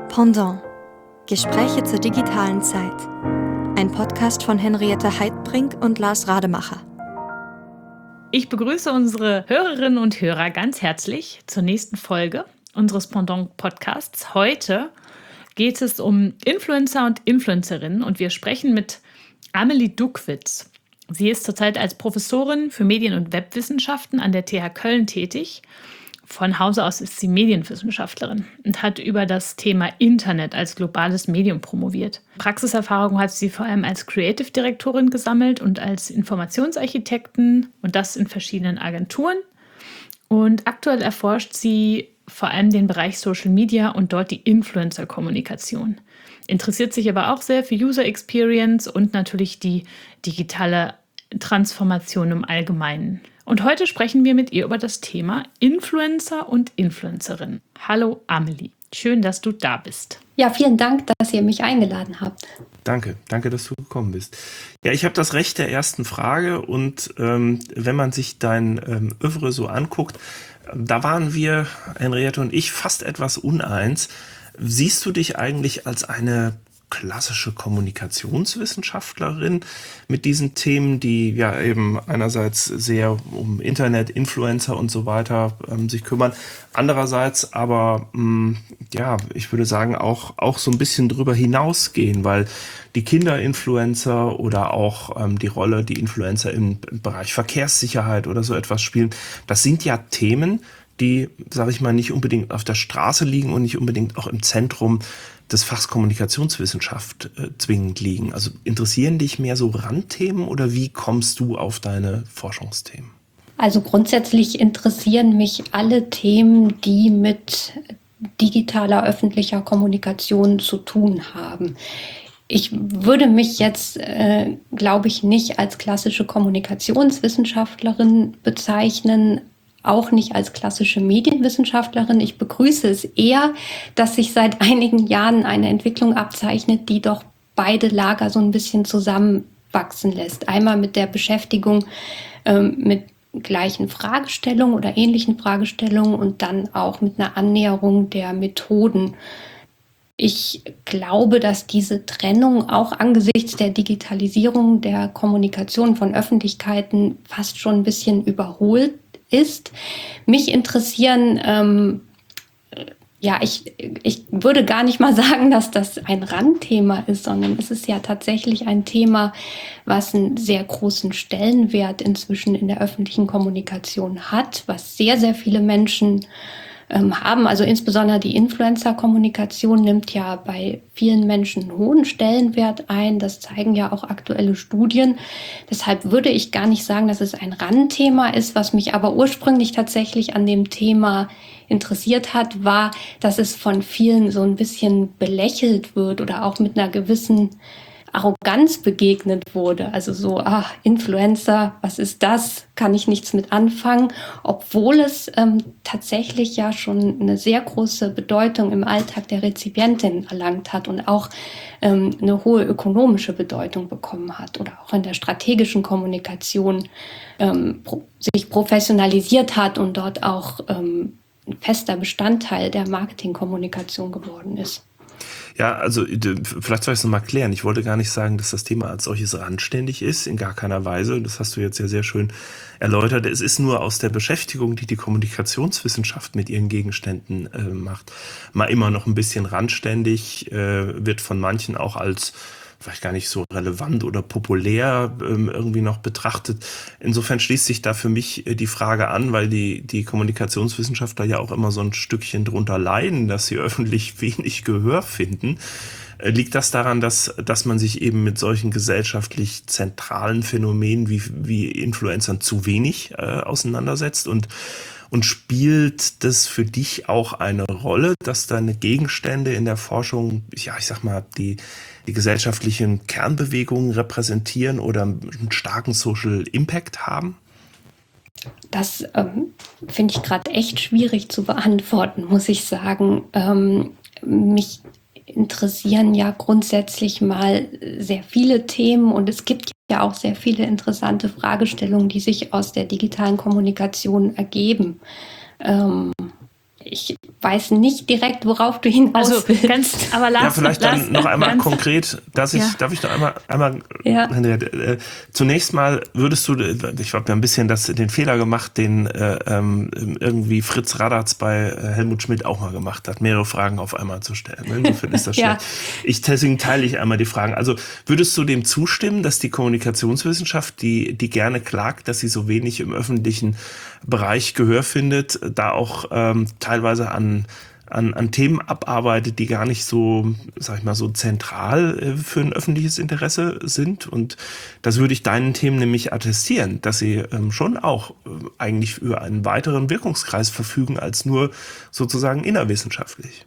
Pendant. Gespräche zur digitalen Zeit. Ein Podcast von Henriette Heidbrink und Lars Rademacher. Ich begrüße unsere Hörerinnen und Hörer ganz herzlich zur nächsten Folge unseres Pendant-Podcasts. Heute geht es um Influencer und Influencerinnen und wir sprechen mit Amelie Duckwitz. Sie ist zurzeit als Professorin für Medien- und Webwissenschaften an der TH Köln tätig. Von Hause aus ist sie Medienwissenschaftlerin und hat über das Thema Internet als globales Medium promoviert. Praxiserfahrung hat sie vor allem als Creative Direktorin gesammelt und als Informationsarchitektin und das in verschiedenen Agenturen. Und aktuell erforscht sie vor allem den Bereich Social Media und dort die Influencer-Kommunikation. Interessiert sich aber auch sehr für User Experience und natürlich die digitale Transformation im Allgemeinen. Und heute sprechen wir mit ihr über das Thema Influencer und Influencerinnen. Hallo Amelie, schön, dass du da bist. Ja, vielen Dank, dass ihr mich eingeladen habt. Danke, dass du gekommen bist. Ja, ich habe das Recht der ersten Frage und wenn man sich dein Œuvre so anguckt, da waren wir, Henriette und ich, fast etwas uneins. Siehst du dich eigentlich als eine klassische Kommunikationswissenschaftlerin mit diesen Themen, die ja eben einerseits sehr um Internet, Influencer und so weiter sich kümmern, andererseits aber ja, ich würde sagen auch so ein bisschen drüber hinausgehen, weil die Kinderinfluencer oder auch die Rolle, die Influencer im Bereich Verkehrssicherheit oder so etwas spielen, das sind ja Themen, die, sage ich mal, nicht unbedingt auf der Straße liegen und nicht unbedingt auch im Zentrum des Fachs Kommunikationswissenschaft zwingend liegen. Also interessieren dich mehr so Randthemen oder wie kommst du auf deine Forschungsthemen? Also grundsätzlich interessieren mich alle Themen, die mit digitaler öffentlicher Kommunikation zu tun haben. Ich würde mich jetzt, glaube ich, nicht als klassische Kommunikationswissenschaftlerin bezeichnen, auch nicht als klassische Medienwissenschaftlerin. Ich begrüße es eher, dass sich seit einigen Jahren eine Entwicklung abzeichnet, die doch beide Lager so ein bisschen zusammenwachsen lässt. Einmal mit der Beschäftigung mit gleichen Fragestellungen oder ähnlichen Fragestellungen und dann auch mit einer Annäherung der Methoden. Ich glaube, dass diese Trennung auch angesichts der Digitalisierung der Kommunikation von Öffentlichkeiten fast schon ein bisschen überholt ist. Mich interessieren, ich würde gar nicht mal sagen, dass das ein Randthema ist, sondern es ist ja tatsächlich ein Thema, was einen sehr großen Stellenwert inzwischen in der öffentlichen Kommunikation hat, was sehr, sehr viele Menschen haben. Also insbesondere die Influencer-Kommunikation nimmt ja bei vielen Menschen einen hohen Stellenwert ein. Das zeigen ja auch aktuelle Studien. Deshalb würde ich gar nicht sagen, dass es ein Randthema ist. Was mich aber ursprünglich tatsächlich an dem Thema interessiert hat, war, dass es von vielen so ein bisschen belächelt wird oder auch mit einer gewissen Arroganz begegnet wurde. Also so, Influencer, was ist das? Kann ich nichts mit anfangen, obwohl es tatsächlich ja schon eine sehr große Bedeutung im Alltag der Rezipientin erlangt hat und auch eine hohe ökonomische Bedeutung bekommen hat oder auch in der strategischen Kommunikation sich professionalisiert hat und dort auch ein fester Bestandteil der Marketingkommunikation geworden ist. Ja, also vielleicht soll ich es nochmal klären. Ich wollte gar nicht sagen, dass das Thema als solches randständig ist, in gar keiner Weise. Das hast du jetzt ja sehr schön erläutert. Es ist nur aus der Beschäftigung, die die Kommunikationswissenschaft mit ihren Gegenständen macht, mal immer noch ein bisschen randständig, wird von manchen auch als vielleicht gar nicht so relevant oder populär irgendwie noch betrachtet. Insofern schließt sich da für mich die Frage an, weil die Kommunikationswissenschaftler ja auch immer so ein Stückchen drunter leiden, dass sie öffentlich wenig Gehör finden. Liegt das daran, dass man sich eben mit solchen gesellschaftlich zentralen Phänomenen wie Influencern zu wenig auseinandersetzt und spielt das für dich auch eine Rolle, dass deine Gegenstände in der Forschung, ja, ich sag mal, die gesellschaftlichen Kernbewegungen repräsentieren oder einen starken Social Impact haben? Das finde ich gerade echt schwierig zu beantworten, muss ich sagen. Mich interessieren ja grundsätzlich mal sehr viele Themen und es gibt ja auch sehr viele interessante Fragestellungen, die sich aus der digitalen Kommunikation ergeben. ich weiß nicht direkt, worauf du hinaus willst. Aber ja, vielleicht dann noch einmal konkret, darf ich noch einmal zunächst mal würdest du, ich habe ja ein bisschen den Fehler gemacht, den irgendwie Fritz Radatz bei Helmut Schmidt auch mal gemacht hat, mehrere Fragen auf einmal zu stellen. Insofern ist das schlecht. Deswegen teile ich einmal die Fragen. Also würdest du dem zustimmen, dass die Kommunikationswissenschaft, die gerne klagt, dass sie so wenig im öffentlichen Bereich Gehör findet, da auch teilweise an Themen abarbeitet, die gar nicht so, sag ich mal, so zentral für ein öffentliches Interesse sind? Und das würde ich deinen Themen nämlich attestieren, dass sie schon auch eigentlich über einen weiteren Wirkungskreis verfügen als nur sozusagen innerwissenschaftlich.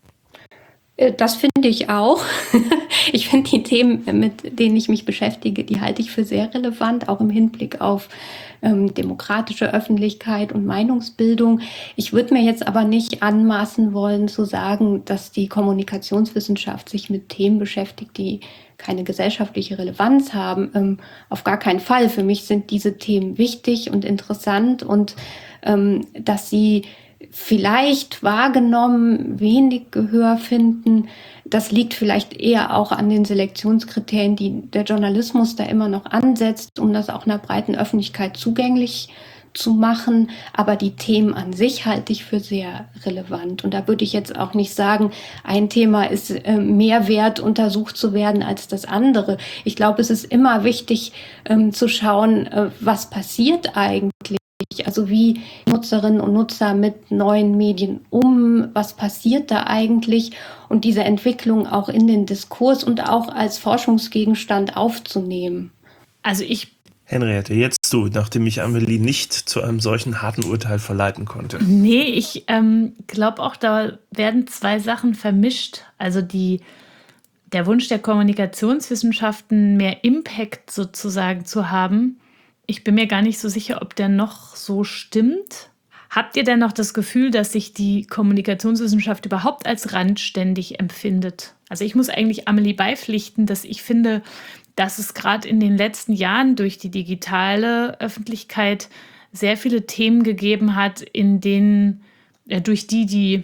Das finde ich auch. Ich finde die Themen, mit denen ich mich beschäftige, die halte ich für sehr relevant, auch im Hinblick auf demokratische Öffentlichkeit und Meinungsbildung. Ich würde mir jetzt aber nicht anmaßen wollen zu sagen, dass die Kommunikationswissenschaft sich mit Themen beschäftigt, die keine gesellschaftliche Relevanz haben. Auf gar keinen Fall. Für mich sind diese Themen wichtig und interessant und dass sie vielleicht wahrgenommen wenig Gehör finden. Das liegt vielleicht eher auch an den Selektionskriterien, die der Journalismus da immer noch ansetzt, um das auch einer breiten Öffentlichkeit zugänglich zu machen. Aber die Themen an sich halte ich für sehr relevant. Und da würde ich jetzt auch nicht sagen, ein Thema ist mehr wert, untersucht zu werden als das andere. Ich glaube, es ist immer wichtig zu schauen, was passiert eigentlich. Also wie Nutzerinnen und Nutzer mit neuen Medien was passiert da eigentlich und diese Entwicklung auch in den Diskurs und auch als Forschungsgegenstand aufzunehmen. Also Henriette, jetzt du, nachdem mich Amelie nicht zu einem solchen harten Urteil verleiten konnte. Nee, ich glaube auch, da werden zwei Sachen vermischt. Also der Wunsch der Kommunikationswissenschaften, mehr Impact sozusagen zu haben. Ich bin mir gar nicht so sicher, ob der noch so stimmt. Habt ihr denn noch das Gefühl, dass sich die Kommunikationswissenschaft überhaupt als randständig empfindet? Also ich muss eigentlich Amelie beipflichten, dass ich finde, dass es gerade in den letzten Jahren durch die digitale Öffentlichkeit sehr viele Themen gegeben hat, in denen durch die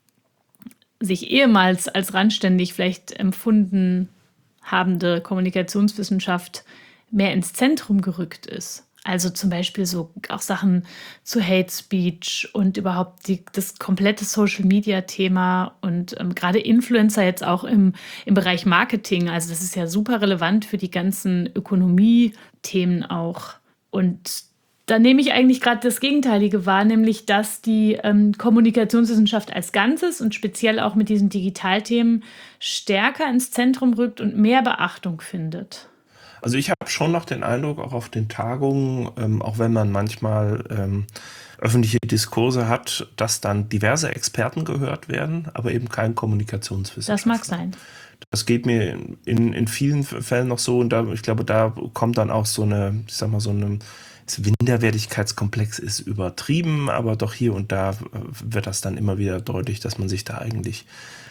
sich ehemals als randständig vielleicht empfunden habende Kommunikationswissenschaft mehr ins Zentrum gerückt ist. Also zum Beispiel so auch Sachen zu Hate Speech und überhaupt das komplette Social-Media-Thema und gerade Influencer jetzt auch im Bereich Marketing. Also das ist ja super relevant für die ganzen Ökonomie-Themen auch. Und da nehme ich eigentlich gerade das Gegenteilige wahr, nämlich dass die Kommunikationswissenschaft als Ganzes und speziell auch mit diesen Digitalthemen stärker ins Zentrum rückt und mehr Beachtung findet. Also ich habe schon noch den Eindruck, auch auf den Tagungen, auch wenn man manchmal öffentliche Diskurse hat, dass dann diverse Experten gehört werden, aber eben kein Kommunikationswissenschaftler. Das mag sein. Das geht mir in vielen Fällen noch so und ich glaube, da kommt dann auch so eine, ich sag mal, so eine Minderwertigkeitskomplex ist übertrieben, aber doch hier und da wird das dann immer wieder deutlich, dass man sich da eigentlich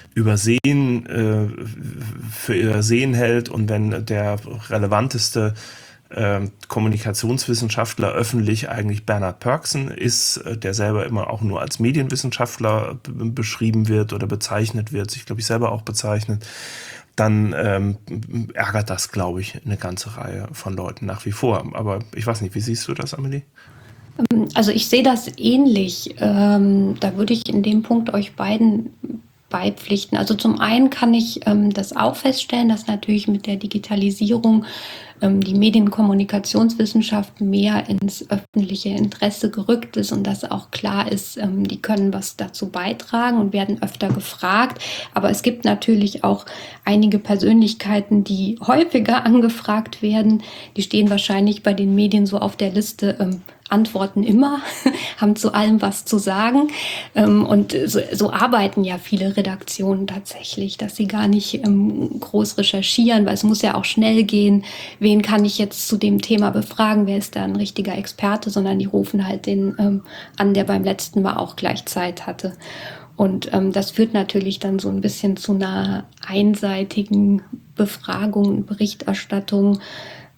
für übersehen hält und wenn der relevanteste Kommunikationswissenschaftler öffentlich eigentlich Bernhard Pörksen ist, der selber immer auch nur als Medienwissenschaftler beschrieben wird oder bezeichnet wird, sich glaube ich selber auch bezeichnet, dann ärgert das, glaube ich, eine ganze Reihe von Leuten nach wie vor. Aber ich weiß nicht, wie siehst du das, Amelie? Also ich sehe das ähnlich. Da würde ich in dem Punkt euch beiden beipflichten. Also zum einen kann ich das auch feststellen, dass natürlich mit der Digitalisierung die Medienkommunikationswissenschaft mehr ins öffentliche Interesse gerückt ist und dass auch klar ist, die können was dazu beitragen und werden öfter gefragt. Aber es gibt natürlich auch einige Persönlichkeiten, die häufiger angefragt werden. Die stehen wahrscheinlich bei den Medien so auf der Liste antworten immer, haben zu allem was zu sagen. Und so arbeiten ja viele Redaktionen tatsächlich, dass sie gar nicht groß recherchieren, weil es muss ja auch schnell gehen. Wen kann ich jetzt zu dem Thema befragen? Wer ist da ein richtiger Experte? Sondern die rufen halt den an, der beim letzten Mal auch gleich Zeit hatte. Und das führt natürlich dann so ein bisschen zu einer einseitigen Befragung und Berichterstattung.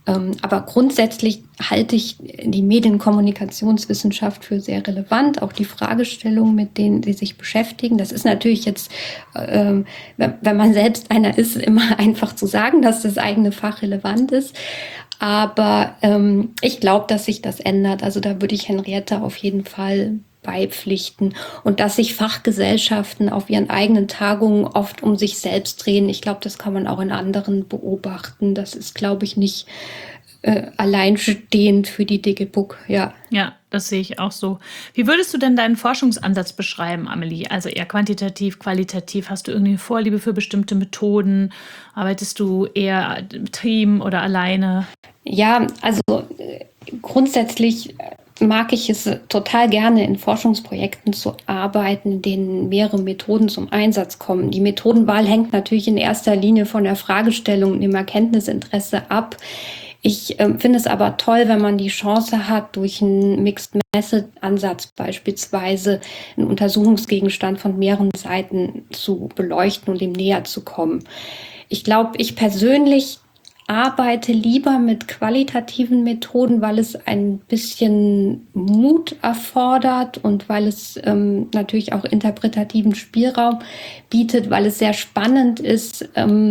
Aber grundsätzlich halte ich die Medienkommunikationswissenschaft für sehr relevant, auch die Fragestellungen, mit denen sie sich beschäftigen. Das ist natürlich jetzt, wenn man selbst einer ist, immer einfach zu sagen, dass das eigene Fach relevant ist. Aber ich glaube, dass sich das ändert. Also da würde ich Henriette auf jeden Fall beipflichten. Und dass sich Fachgesellschaften auf ihren eigenen Tagungen oft um sich selbst drehen. Ich glaube, das kann man auch in anderen beobachten. Das ist, glaube ich, nicht alleinstehend für die DGBUK, ja. Ja, das sehe ich auch so. Wie würdest du denn deinen Forschungsansatz beschreiben, Amelie? Also eher quantitativ, qualitativ? Hast du irgendwie eine Vorliebe für bestimmte Methoden? Arbeitest du eher im Team oder alleine? Ja, also grundsätzlich mag ich es total gerne, in Forschungsprojekten zu arbeiten, in denen mehrere Methoden zum Einsatz kommen. Die Methodenwahl hängt natürlich in erster Linie von der Fragestellung und dem Erkenntnisinteresse ab. Ich finde es aber toll, wenn man die Chance hat, durch einen Mixed-Method-Ansatz beispielsweise einen Untersuchungsgegenstand von mehreren Seiten zu beleuchten und ihm näher zu kommen. Ich glaube, ich persönlich arbeite lieber mit qualitativen Methoden, weil es ein bisschen Mut erfordert und weil es natürlich auch interpretativen Spielraum bietet, weil es sehr spannend ist,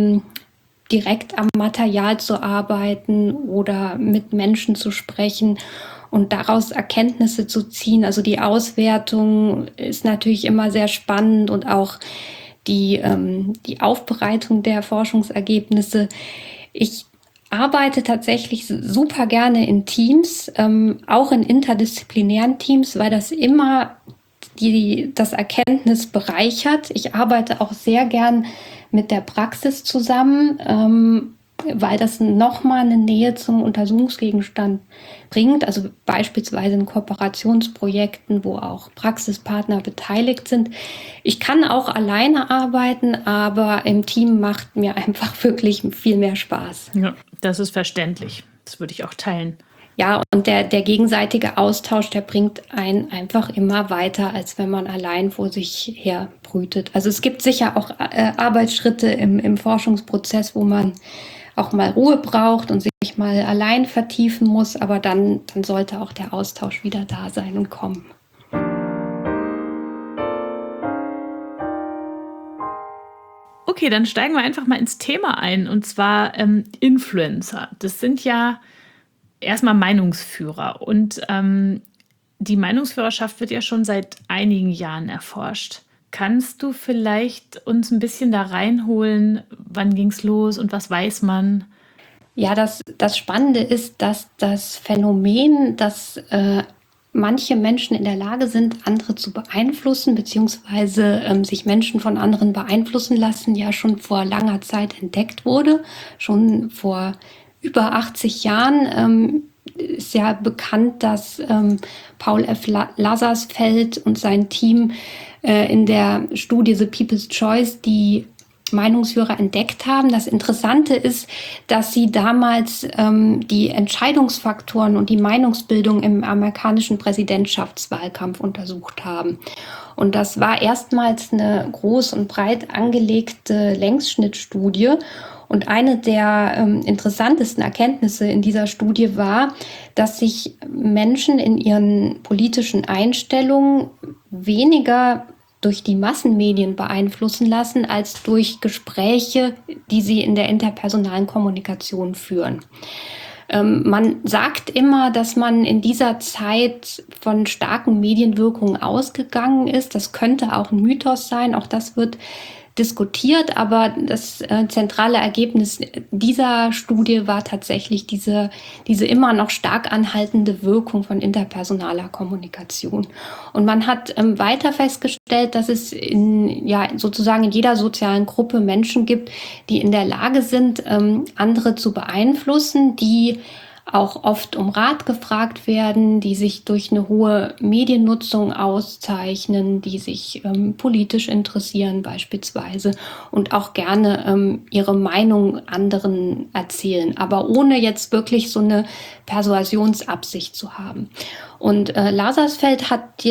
direkt am Material zu arbeiten oder mit Menschen zu sprechen und daraus Erkenntnisse zu ziehen. Also die Auswertung ist natürlich immer sehr spannend und auch die Aufbereitung der Forschungsergebnisse. Ich arbeite tatsächlich super gerne in Teams, auch in interdisziplinären Teams, weil das immer das Erkenntnis bereichert. Ich arbeite auch sehr gern mit der Praxis zusammen, weil das nochmal eine Nähe zum Untersuchungsgegenstand bringt. Also beispielsweise in Kooperationsprojekten, wo auch Praxispartner beteiligt sind. Ich kann auch alleine arbeiten, aber im Team macht mir einfach wirklich viel mehr Spaß. Ja, das ist verständlich. Das würde ich auch teilen. Ja, und der gegenseitige Austausch, der bringt einen einfach immer weiter, als wenn man allein vor sich her brütet. Also es gibt sicher auch Arbeitsschritte im Forschungsprozess, wo man auch mal Ruhe braucht und sich mal allein vertiefen muss, aber dann sollte auch der Austausch wieder da sein und kommen. Okay, dann steigen wir einfach mal ins Thema ein, und zwar Influencer. Das sind ja erstmal Meinungsführer, und die Meinungsführerschaft wird ja schon seit einigen Jahren erforscht. Kannst du vielleicht uns ein bisschen da reinholen, wann ging es los und was weiß man? Ja, das Spannende ist, dass das Phänomen, dass manche Menschen in der Lage sind, andere zu beeinflussen, beziehungsweise sich Menschen von anderen beeinflussen lassen, ja schon vor langer Zeit entdeckt wurde. Schon vor über 80 Jahren ist ja bekannt, dass Paul F. Lazarsfeld und sein Team in der Studie The People's Choice die Meinungsführer entdeckt haben. Das Interessante ist, dass sie damals die Entscheidungsfaktoren und die Meinungsbildung im amerikanischen Präsidentschaftswahlkampf untersucht haben. Und das war erstmals eine groß und breit angelegte Längsschnittstudie. Und eine der interessantesten Erkenntnisse in dieser Studie war, dass sich Menschen in ihren politischen Einstellungen weniger durch die Massenmedien beeinflussen lassen, als durch Gespräche, die sie in der interpersonalen Kommunikation führen. Man sagt immer, dass man in dieser Zeit von starken Medienwirkungen ausgegangen ist. Das könnte auch ein Mythos sein, auch das wird diskutiert, aber das zentrale Ergebnis dieser Studie war tatsächlich diese immer noch stark anhaltende Wirkung von interpersonaler Kommunikation. Und man hat weiter festgestellt, dass es sozusagen in jeder sozialen Gruppe Menschen gibt, die in der Lage sind, andere zu beeinflussen, die auch oft um Rat gefragt werden, die sich durch eine hohe Mediennutzung auszeichnen, die sich politisch interessieren beispielsweise und auch gerne ihre Meinung anderen erzählen, aber ohne jetzt wirklich so eine Persuasionsabsicht zu haben. Und Lazarsfeld hat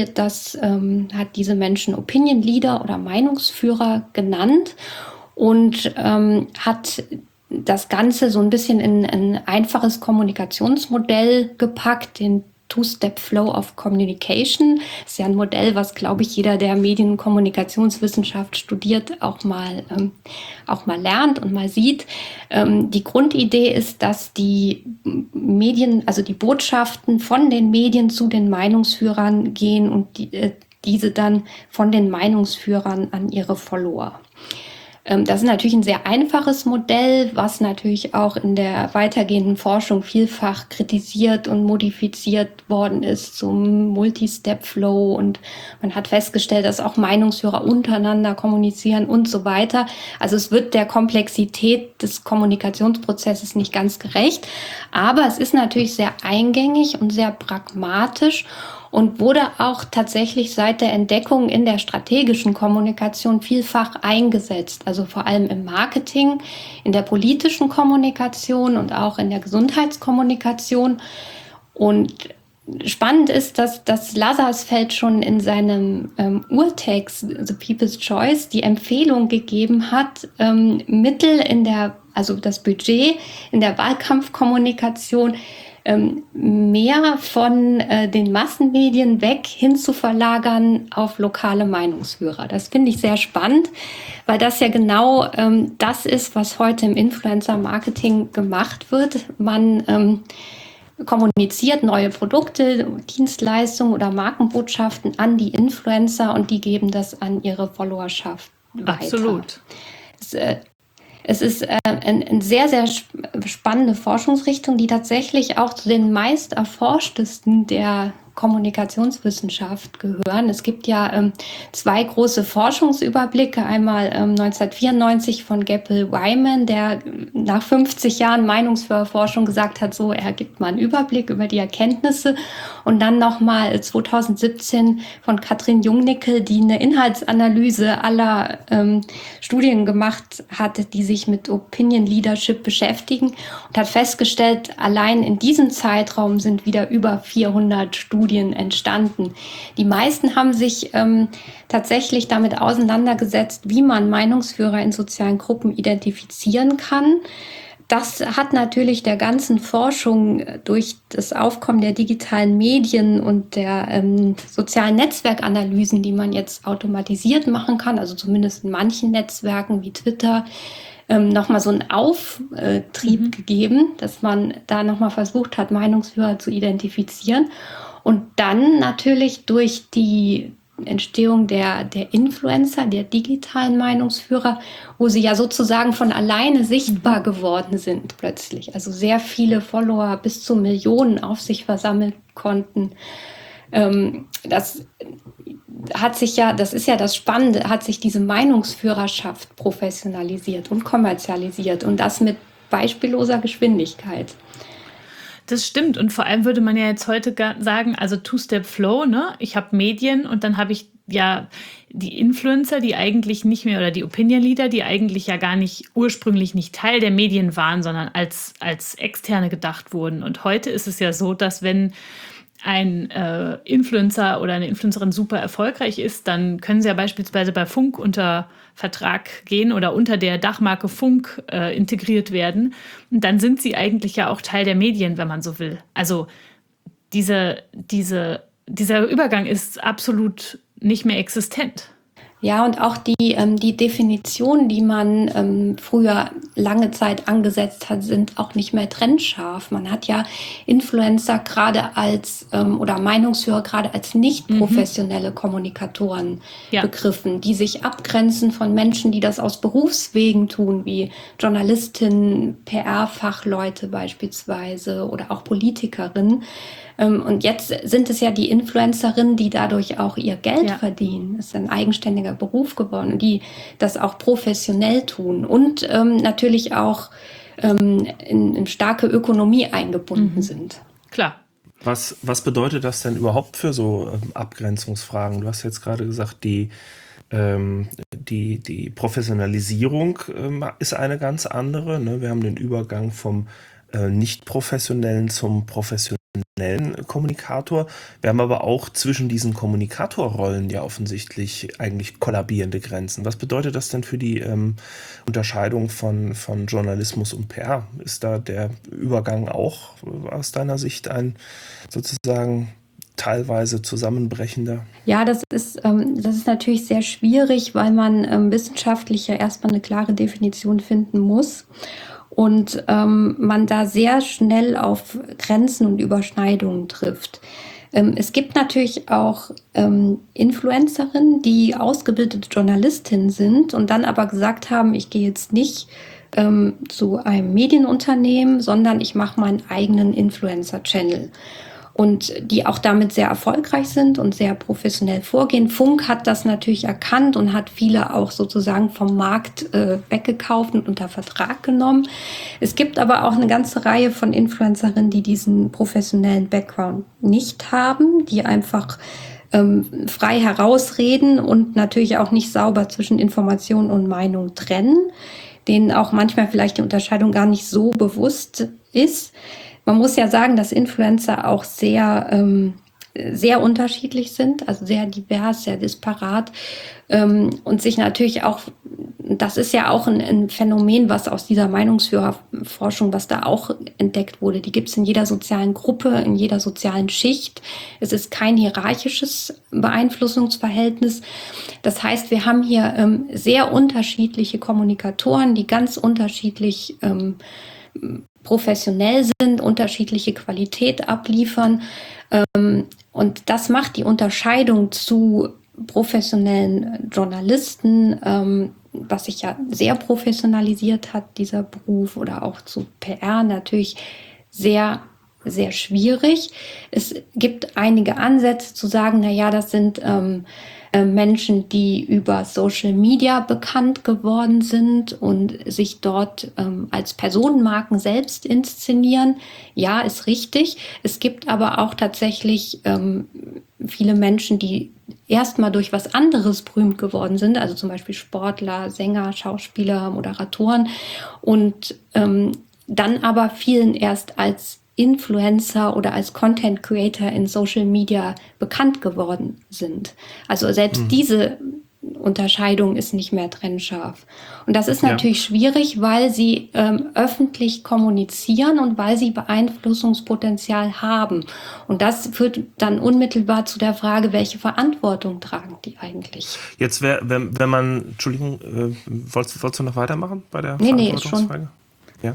diese Menschen Opinion Leader oder Meinungsführer genannt und hat das Ganze so ein bisschen in ein einfaches Kommunikationsmodell gepackt, den Two-Step-Flow of Communication. Das ist ja ein Modell, was, glaube ich, jeder, der Medien- und Kommunikationswissenschaft studiert, auch mal lernt und mal sieht. Die Grundidee ist, dass die Medien, also die Botschaften von den Medien zu den Meinungsführern gehen und diese dann von den Meinungsführern an ihre Follower. Das ist natürlich ein sehr einfaches Modell, was natürlich auch in der weitergehenden Forschung vielfach kritisiert und modifiziert worden ist zum Multi-Step-Flow, und man hat festgestellt, dass auch Meinungsführer untereinander kommunizieren und so weiter. Also es wird der Komplexität des Kommunikationsprozesses nicht ganz gerecht, aber es ist natürlich sehr eingängig und sehr pragmatisch und wurde auch tatsächlich seit der Entdeckung in der strategischen Kommunikation vielfach eingesetzt. Also vor allem im Marketing, in der politischen Kommunikation und auch in der Gesundheitskommunikation. Und spannend ist, dass Lazarsfeld schon in seinem Urtext The People's Choice die Empfehlung gegeben hat, Mittel also das Budget in der Wahlkampfkommunikation mehr von den Massenmedien weg hin zu verlagern auf lokale Meinungsführer. Das finde ich sehr spannend, weil das ja genau das ist, was heute im Influencer-Marketing gemacht wird. Man kommuniziert neue Produkte, Dienstleistungen oder Markenbotschaften an die Influencer und die geben das an ihre Followerschaft weiter. Absolut. Es ist eine sehr, sehr spannende Forschungsrichtung, die tatsächlich auch zu den meist erforschtesten der Kommunikationswissenschaft gehören. Es gibt ja zwei große Forschungsüberblicke. Einmal 1994 von Geppel-Wyman, der nach 50 Jahren Meinungsführerforschung gesagt hat, so, er gibt mal einen Überblick über die Erkenntnisse. Und dann nochmal 2017 von Katrin Jungnickel, die eine Inhaltsanalyse aller Studien gemacht hat, die sich mit Opinion Leadership beschäftigen, und hat festgestellt, allein in diesem Zeitraum sind wieder über 400 Studien entstanden. Die meisten haben sich tatsächlich damit auseinandergesetzt, wie man Meinungsführer in sozialen Gruppen identifizieren kann. Das hat natürlich der ganzen Forschung durch das Aufkommen der digitalen Medien und der sozialen Netzwerkanalysen, die man jetzt automatisiert machen kann, also zumindest in manchen Netzwerken wie Twitter, nochmal so einen Auftrieb gegeben, dass man da nochmal versucht hat, Meinungsführer zu identifizieren. Und dann natürlich durch die Entstehung der Influencer, der digitalen Meinungsführer, wo sie ja sozusagen von alleine sichtbar geworden sind plötzlich. Also sehr viele Follower, bis zu Millionen auf sich versammeln konnten. Das ist ja das Spannende, hat sich diese Meinungsführerschaft professionalisiert und kommerzialisiert, und das mit beispielloser Geschwindigkeit. Das stimmt, und vor allem würde man ja jetzt heute sagen, also Two-Step-Flow, ne? Ich habe Medien und dann habe ich ja die Influencer, die eigentlich nicht mehr, oder die Opinion-Leader, die eigentlich ja gar nicht ursprünglich nicht Teil der Medien waren, sondern als Externe gedacht wurden. Und heute ist es ja so, dass wenn ein Influencer oder eine Influencerin super erfolgreich ist, dann können sie ja beispielsweise bei Funk unter Vertrag gehen oder unter der Dachmarke Funk integriert werden. Und dann sind sie eigentlich ja auch Teil der Medien, wenn man so will. Also dieser Übergang ist absolut nicht mehr existent. Ja, und auch die Definitionen, die man früher lange Zeit angesetzt hat, sind auch nicht mehr trennscharf. Man hat ja Influencer gerade als oder Meinungsführer gerade als nicht professionelle Kommunikatoren begriffen, die sich abgrenzen von Menschen, die das aus Berufswegen tun, wie Journalistinnen, PR-Fachleute beispielsweise oder auch Politikerinnen. Und jetzt sind es ja die Influencerinnen, die dadurch auch ihr Geld verdienen. Das ist ein eigenständiger Beruf geworden, die das auch professionell tun und natürlich auch in starke Ökonomie eingebunden sind. Klar. Was bedeutet das denn überhaupt für so Abgrenzungsfragen? Du hast jetzt gerade gesagt, die Professionalisierung ist eine ganz andere. Ne? Wir haben den Übergang vom nicht professionellen zum professionellen Kommunikator. Wir haben aber auch zwischen diesen Kommunikatorrollen ja offensichtlich eigentlich kollabierende Grenzen. Was bedeutet das denn für die Unterscheidung von Journalismus und PR? Ist da der Übergang auch aus deiner Sicht ein sozusagen teilweise zusammenbrechender? Ja, das ist natürlich sehr schwierig, weil man wissenschaftlich ja erstmal eine klare Definition finden muss. Und man da sehr schnell auf Grenzen und Überschneidungen trifft. Es gibt natürlich auch Influencerinnen, die ausgebildete Journalistinnen sind und dann aber gesagt haben, ich gehe jetzt nicht zu einem Medienunternehmen, sondern ich mache meinen eigenen Influencer-Channel. Und die auch damit sehr erfolgreich sind und sehr professionell vorgehen. Funk hat das natürlich erkannt und hat viele auch sozusagen vom Markt weggekauft und unter Vertrag genommen. Es gibt aber auch eine ganze Reihe von Influencerinnen, die diesen professionellen Background nicht haben, die einfach frei herausreden und natürlich auch nicht sauber zwischen Information und Meinung trennen, denen auch manchmal vielleicht die Unterscheidung gar nicht so bewusst ist. Man muss ja sagen, dass Influencer auch sehr unterschiedlich sind, also sehr divers, sehr disparat und sich natürlich auch, das ist ja auch ein Phänomen, was aus dieser Meinungsführerforschung, was da auch entdeckt wurde, die gibt es in jeder sozialen Gruppe, in jeder sozialen Schicht. Es ist kein hierarchisches Beeinflussungsverhältnis. Das heißt, wir haben hier sehr unterschiedliche Kommunikatoren, die ganz unterschiedlich professionell sind, unterschiedliche Qualität abliefern. Und das macht die Unterscheidung zu professionellen Journalisten, was sich ja sehr professionalisiert hat, dieser Beruf, oder auch zu PR natürlich sehr, sehr schwierig. Es gibt einige Ansätze zu sagen, das sind Menschen, die über Social Media bekannt geworden sind und sich dort als Personenmarken selbst inszenieren. Ja, ist richtig. Es gibt aber auch tatsächlich viele Menschen, die erstmal durch was anderes berühmt geworden sind, also zum Beispiel Sportler, Sänger, Schauspieler, Moderatoren und dann aber vielen erst als Influencer oder als Content Creator in Social Media bekannt geworden sind. Also selbst diese Unterscheidung ist nicht mehr trennscharf. Und das ist natürlich schwierig, weil sie öffentlich kommunizieren und weil sie Beeinflussungspotenzial haben. Und das führt dann unmittelbar zu der Frage, welche Verantwortung tragen die eigentlich? Jetzt wenn man, Entschuldigung, wolltest du noch weitermachen bei der Nee, Verantwortungsfrage? schon. Ja,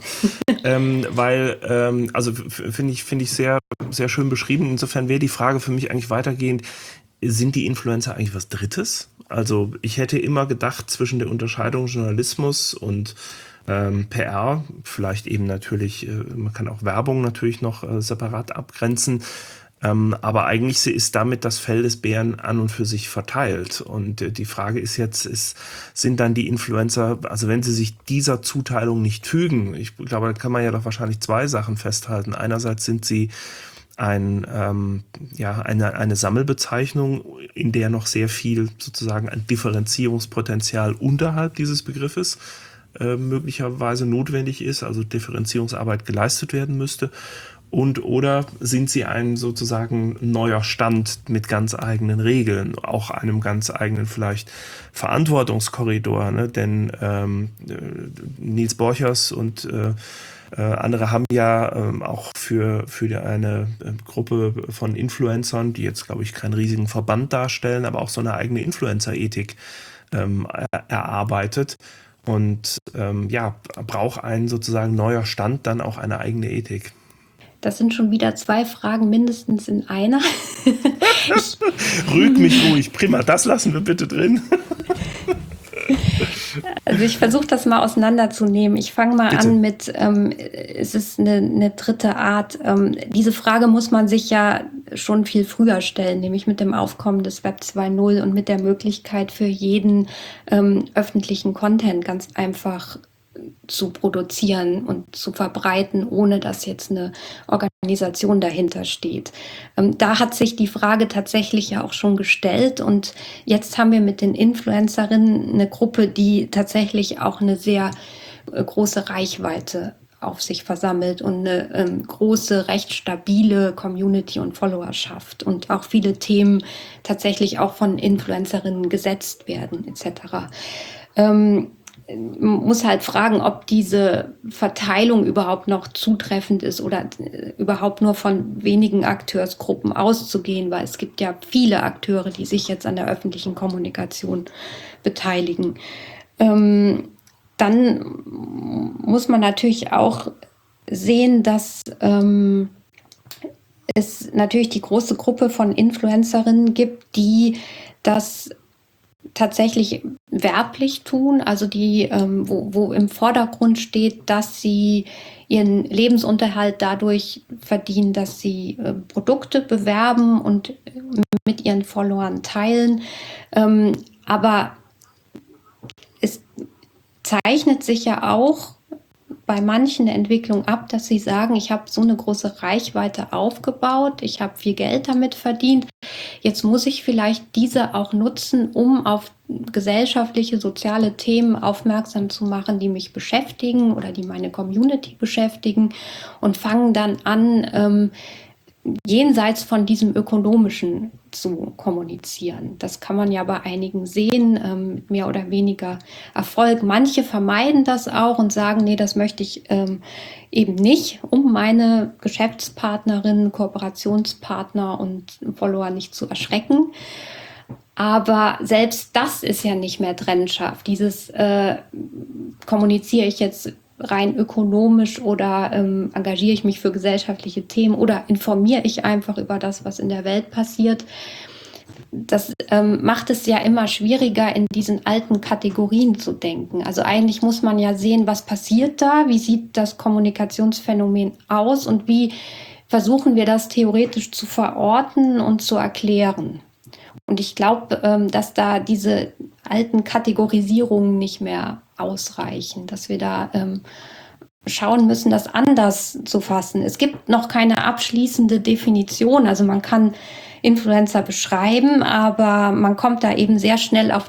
weil, also finde ich sehr, sehr schön beschrieben. Insofern wäre die Frage für mich eigentlich weitergehend, sind die Influencer eigentlich was Drittes? Also ich hätte immer gedacht, zwischen der Unterscheidung Journalismus und PR, vielleicht eben natürlich, man kann auch Werbung natürlich noch separat abgrenzen, aber eigentlich ist damit das Fell des Bären an und für sich verteilt. Und die Frage ist jetzt, sind dann die Influencer, also wenn sie sich dieser Zuteilung nicht fügen, ich glaube, da kann man ja doch wahrscheinlich zwei Sachen festhalten. Einerseits sind sie eine Sammelbezeichnung, in der noch sehr viel sozusagen ein Differenzierungspotenzial unterhalb dieses Begriffes möglicherweise notwendig ist, also Differenzierungsarbeit geleistet werden müsste. Oder sind sie ein sozusagen neuer Stand mit ganz eigenen Regeln, auch einem ganz eigenen vielleicht Verantwortungskorridor, ne? Denn Niels Borchers und andere haben ja auch für eine Gruppe von Influencern, die jetzt, glaube ich, keinen riesigen Verband darstellen, aber auch so eine eigene Influencer-Ethik erarbeitet. Und braucht ein sozusagen neuer Stand dann auch eine eigene Ethik? Das sind schon wieder zwei Fragen mindestens in einer. Rüg mich ruhig, prima, das lassen wir bitte drin. Also ich versuche das mal auseinanderzunehmen. Ich fange mal an mit, es ist eine dritte Art. Diese Frage muss man sich ja schon viel früher stellen, nämlich mit dem Aufkommen des Web 2.0 und mit der Möglichkeit für jeden öffentlichen Content ganz einfach zu produzieren und zu verbreiten, ohne dass jetzt eine Organisation dahinter steht. Da hat sich die Frage tatsächlich ja auch schon gestellt und jetzt haben wir mit den Influencerinnen eine Gruppe, die tatsächlich auch eine sehr große Reichweite auf sich versammelt und eine große, recht stabile Community und Followerschaft und auch viele Themen tatsächlich auch von Influencerinnen gesetzt werden etc. Muss halt fragen, ob diese Verteilung überhaupt noch zutreffend ist oder überhaupt nur von wenigen Akteursgruppen auszugehen, weil es gibt ja viele Akteure, die sich jetzt an der öffentlichen Kommunikation beteiligen. Dann muss man natürlich auch sehen, dass es natürlich die große Gruppe von Influencerinnen gibt, die das tatsächlich werblich tun, also die, wo im Vordergrund steht, dass sie ihren Lebensunterhalt dadurch verdienen, dass sie Produkte bewerben und mit ihren Followern teilen. Aber es zeichnet sich ja auch bei manchen eine Entwicklung ab, dass sie sagen, ich habe so eine große Reichweite aufgebaut, ich habe viel Geld damit verdient, jetzt muss ich vielleicht diese auch nutzen, um auf gesellschaftliche, soziale Themen aufmerksam zu machen, die mich beschäftigen oder die meine Community beschäftigen und fangen dann an, jenseits von diesem Ökonomischen zu kommunizieren. Das kann man ja bei einigen sehen, mit mehr oder weniger Erfolg. Manche vermeiden das auch und sagen, nee, das möchte ich eben nicht, um meine Geschäftspartnerinnen, Kooperationspartner und Follower nicht zu erschrecken. Aber selbst das ist ja nicht mehr trennscharf. Dieses kommuniziere ich jetzt rein ökonomisch oder engagiere ich mich für gesellschaftliche Themen oder informiere ich einfach über das, was in der Welt passiert. Das macht es ja immer schwieriger, in diesen alten Kategorien zu denken. Also eigentlich muss man ja sehen, was passiert da, wie sieht das Kommunikationsphänomen aus und wie versuchen wir das theoretisch zu verorten und zu erklären. Und ich glaube, dass da diese alten Kategorisierungen nicht mehr ausreichen, dass wir da schauen müssen, das anders zu fassen. Es gibt noch keine abschließende Definition. Also man kann Influencer beschreiben, aber man kommt da eben sehr schnell auf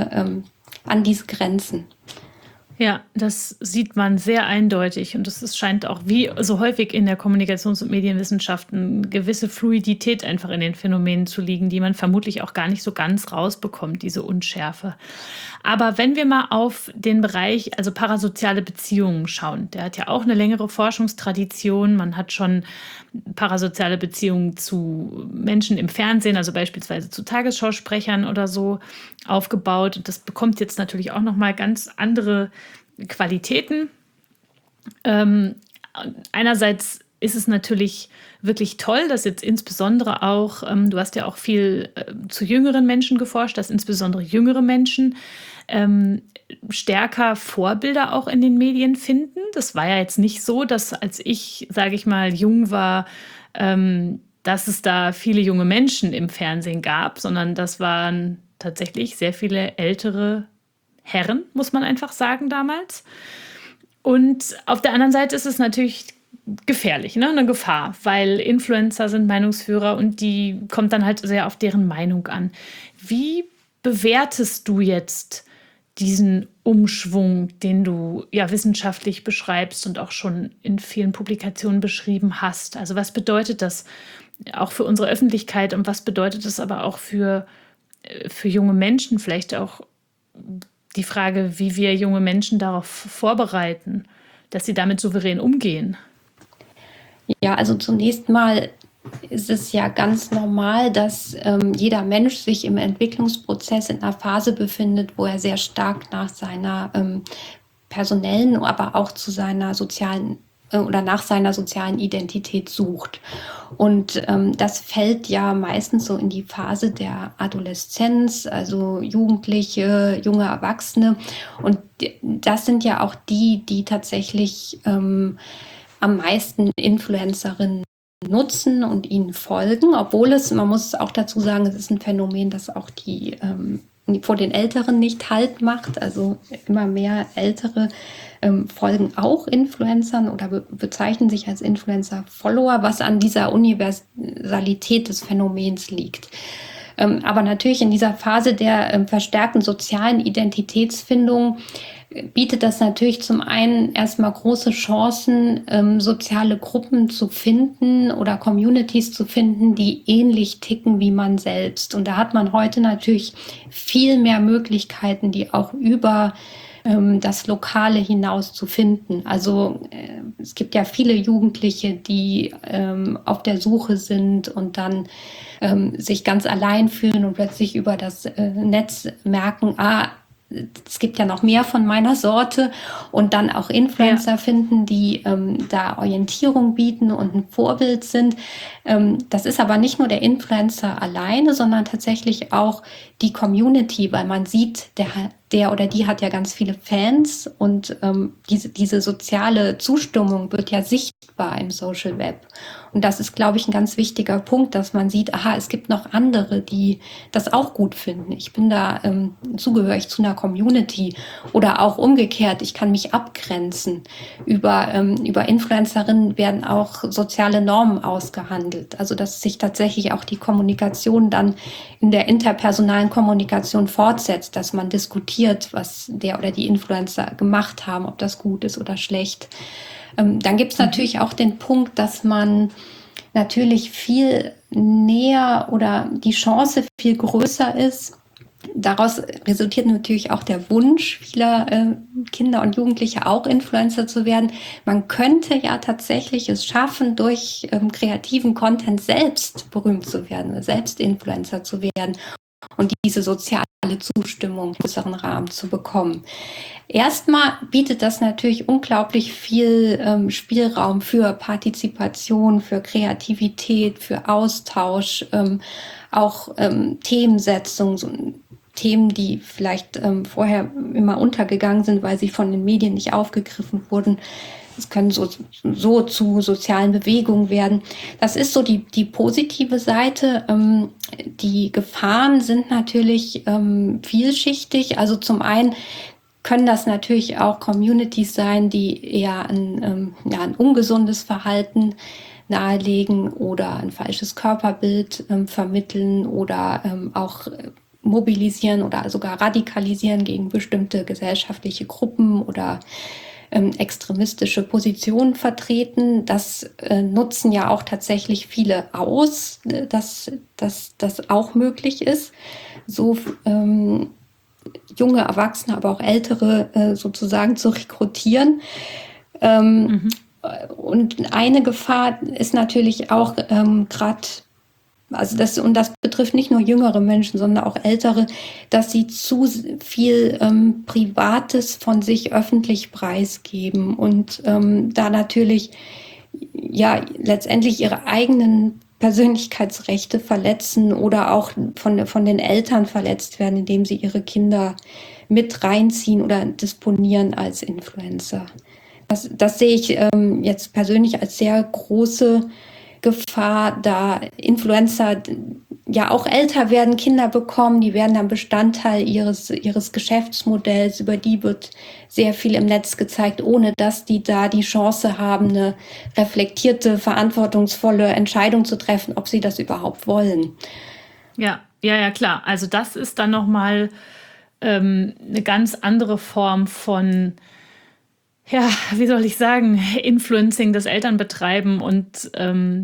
an diese Grenzen. Ja, das sieht man sehr eindeutig und es scheint auch wie so häufig in der Kommunikations- und Medienwissenschaft eine gewisse Fluidität einfach in den Phänomenen zu liegen, die man vermutlich auch gar nicht so ganz rausbekommt, diese Unschärfe. Aber wenn wir mal auf den Bereich, also parasoziale Beziehungen schauen, der hat ja auch eine längere Forschungstradition. Man hat schon parasoziale Beziehungen zu Menschen im Fernsehen, also beispielsweise zu Tagesschausprechern oder so aufgebaut. Und das bekommt jetzt natürlich auch nochmal ganz andere Qualitäten. Einerseits ist es natürlich wirklich toll, dass jetzt insbesondere auch, du hast ja auch viel zu jüngeren Menschen geforscht, dass insbesondere jüngere Menschen stärker Vorbilder auch in den Medien finden. Das war ja jetzt nicht so, dass als ich, sage ich mal, jung war, dass es da viele junge Menschen im Fernsehen gab, sondern das waren tatsächlich sehr viele ältere Herren, muss man einfach sagen, damals. Und auf der anderen Seite ist es natürlich gefährlich, ne? Eine Gefahr, weil Influencer sind Meinungsführer und die kommt dann halt sehr auf deren Meinung an. Wie bewertest du jetzt diesen Umschwung, den du ja wissenschaftlich beschreibst und auch schon in vielen Publikationen beschrieben hast? Also was bedeutet das auch für unsere Öffentlichkeit und was bedeutet das aber auch für junge Menschen? Vielleicht auch die Frage, wie wir junge Menschen darauf vorbereiten, dass sie damit souverän umgehen. Ja, also zunächst mal ist es ja ganz normal, dass jeder Mensch sich im Entwicklungsprozess in einer Phase befindet, wo er sehr stark nach seiner personellen, aber auch zu seiner sozialen oder nach seiner sozialen Identität sucht. Und das fällt ja meistens so in die Phase der Adoleszenz, also Jugendliche, junge Erwachsene. Und das sind ja auch die tatsächlich am meisten Influencerinnen nutzen und ihnen folgen, obwohl man muss auch dazu sagen, es ist ein Phänomen, das auch vor den Älteren nicht Halt macht. Also immer mehr Ältere folgen auch Influencern oder bezeichnen sich als Influencer-Follower, was an dieser Universalität des Phänomens liegt. Aber natürlich in dieser Phase der verstärkten sozialen Identitätsfindung bietet das natürlich zum einen erstmal große Chancen, soziale Gruppen zu finden oder Communities zu finden, die ähnlich ticken wie man selbst. Und da hat man heute natürlich viel mehr Möglichkeiten, die auch über das Lokale hinaus zu finden. Also es gibt ja viele Jugendliche, die auf der Suche sind und dann sich ganz allein fühlen und plötzlich über das Netz merken, es gibt ja noch mehr von meiner Sorte, und dann auch Influencer finden, die da Orientierung bieten und ein Vorbild sind. Das ist aber nicht nur der Influencer alleine, sondern tatsächlich auch die Community, weil man sieht, der oder die hat ja ganz viele Fans, und diese soziale Zustimmung wird ja sichtbar im Social Web. Und das ist, glaube ich, ein ganz wichtiger Punkt, dass man sieht, es gibt noch andere, die das auch gut finden. Ich bin da zugehörig zu einer Community, oder auch umgekehrt, ich kann mich abgrenzen. Über Influencerinnen werden auch soziale Normen ausgehandelt. Also dass sich tatsächlich auch die Kommunikation dann in der interpersonalen Kommunikation fortsetzt, dass man diskutiert, was der oder die Influencer gemacht haben, ob das gut ist oder schlecht. Dann gibt es natürlich auch den Punkt, dass man natürlich viel näher oder die Chance viel größer ist. Daraus resultiert natürlich auch der Wunsch vieler Kinder und Jugendliche, auch Influencer zu werden. Man könnte ja tatsächlich es schaffen, durch kreativen Content selbst berühmt zu werden, selbst Influencer zu werden und diese soziale Zustimmung in größeren Rahmen zu bekommen. Erstmal bietet das natürlich unglaublich viel Spielraum für Partizipation, für Kreativität, für Austausch, auch Themensetzung, so Themen, die vielleicht vorher immer untergegangen sind, weil sie von den Medien nicht aufgegriffen wurden. Es können so zu sozialen Bewegungen werden. Das ist so die positive Seite. Die Gefahren sind natürlich vielschichtig. Also zum einen können das natürlich auch Communities sein, die eher ein ungesundes Verhalten nahelegen oder ein falsches Körperbild vermitteln oder auch mobilisieren oder sogar radikalisieren gegen bestimmte gesellschaftliche Gruppen oder extremistische Positionen vertreten. Das nutzen ja auch tatsächlich viele aus, dass das auch möglich ist, so junge Erwachsene, aber auch Ältere sozusagen zu rekrutieren. Und eine Gefahr ist natürlich auch gerade, das betrifft nicht nur jüngere Menschen, sondern auch ältere, dass sie zu viel Privates von sich öffentlich preisgeben und da natürlich letztendlich ihre eigenen Persönlichkeitsrechte verletzen oder auch von den Eltern verletzt werden, indem sie ihre Kinder mit reinziehen oder disponieren als Influencer. Das sehe ich jetzt persönlich als sehr große Gefahr, da Influencer ja auch älter werden, Kinder bekommen, die werden dann Bestandteil ihres Geschäftsmodells, über die wird sehr viel im Netz gezeigt, ohne dass die da die Chance haben, eine reflektierte, verantwortungsvolle Entscheidung zu treffen, ob sie das überhaupt wollen. Ja, klar. Also das ist dann nochmal eine ganz andere Form von, wie soll ich sagen, Influencing, das Eltern betreiben und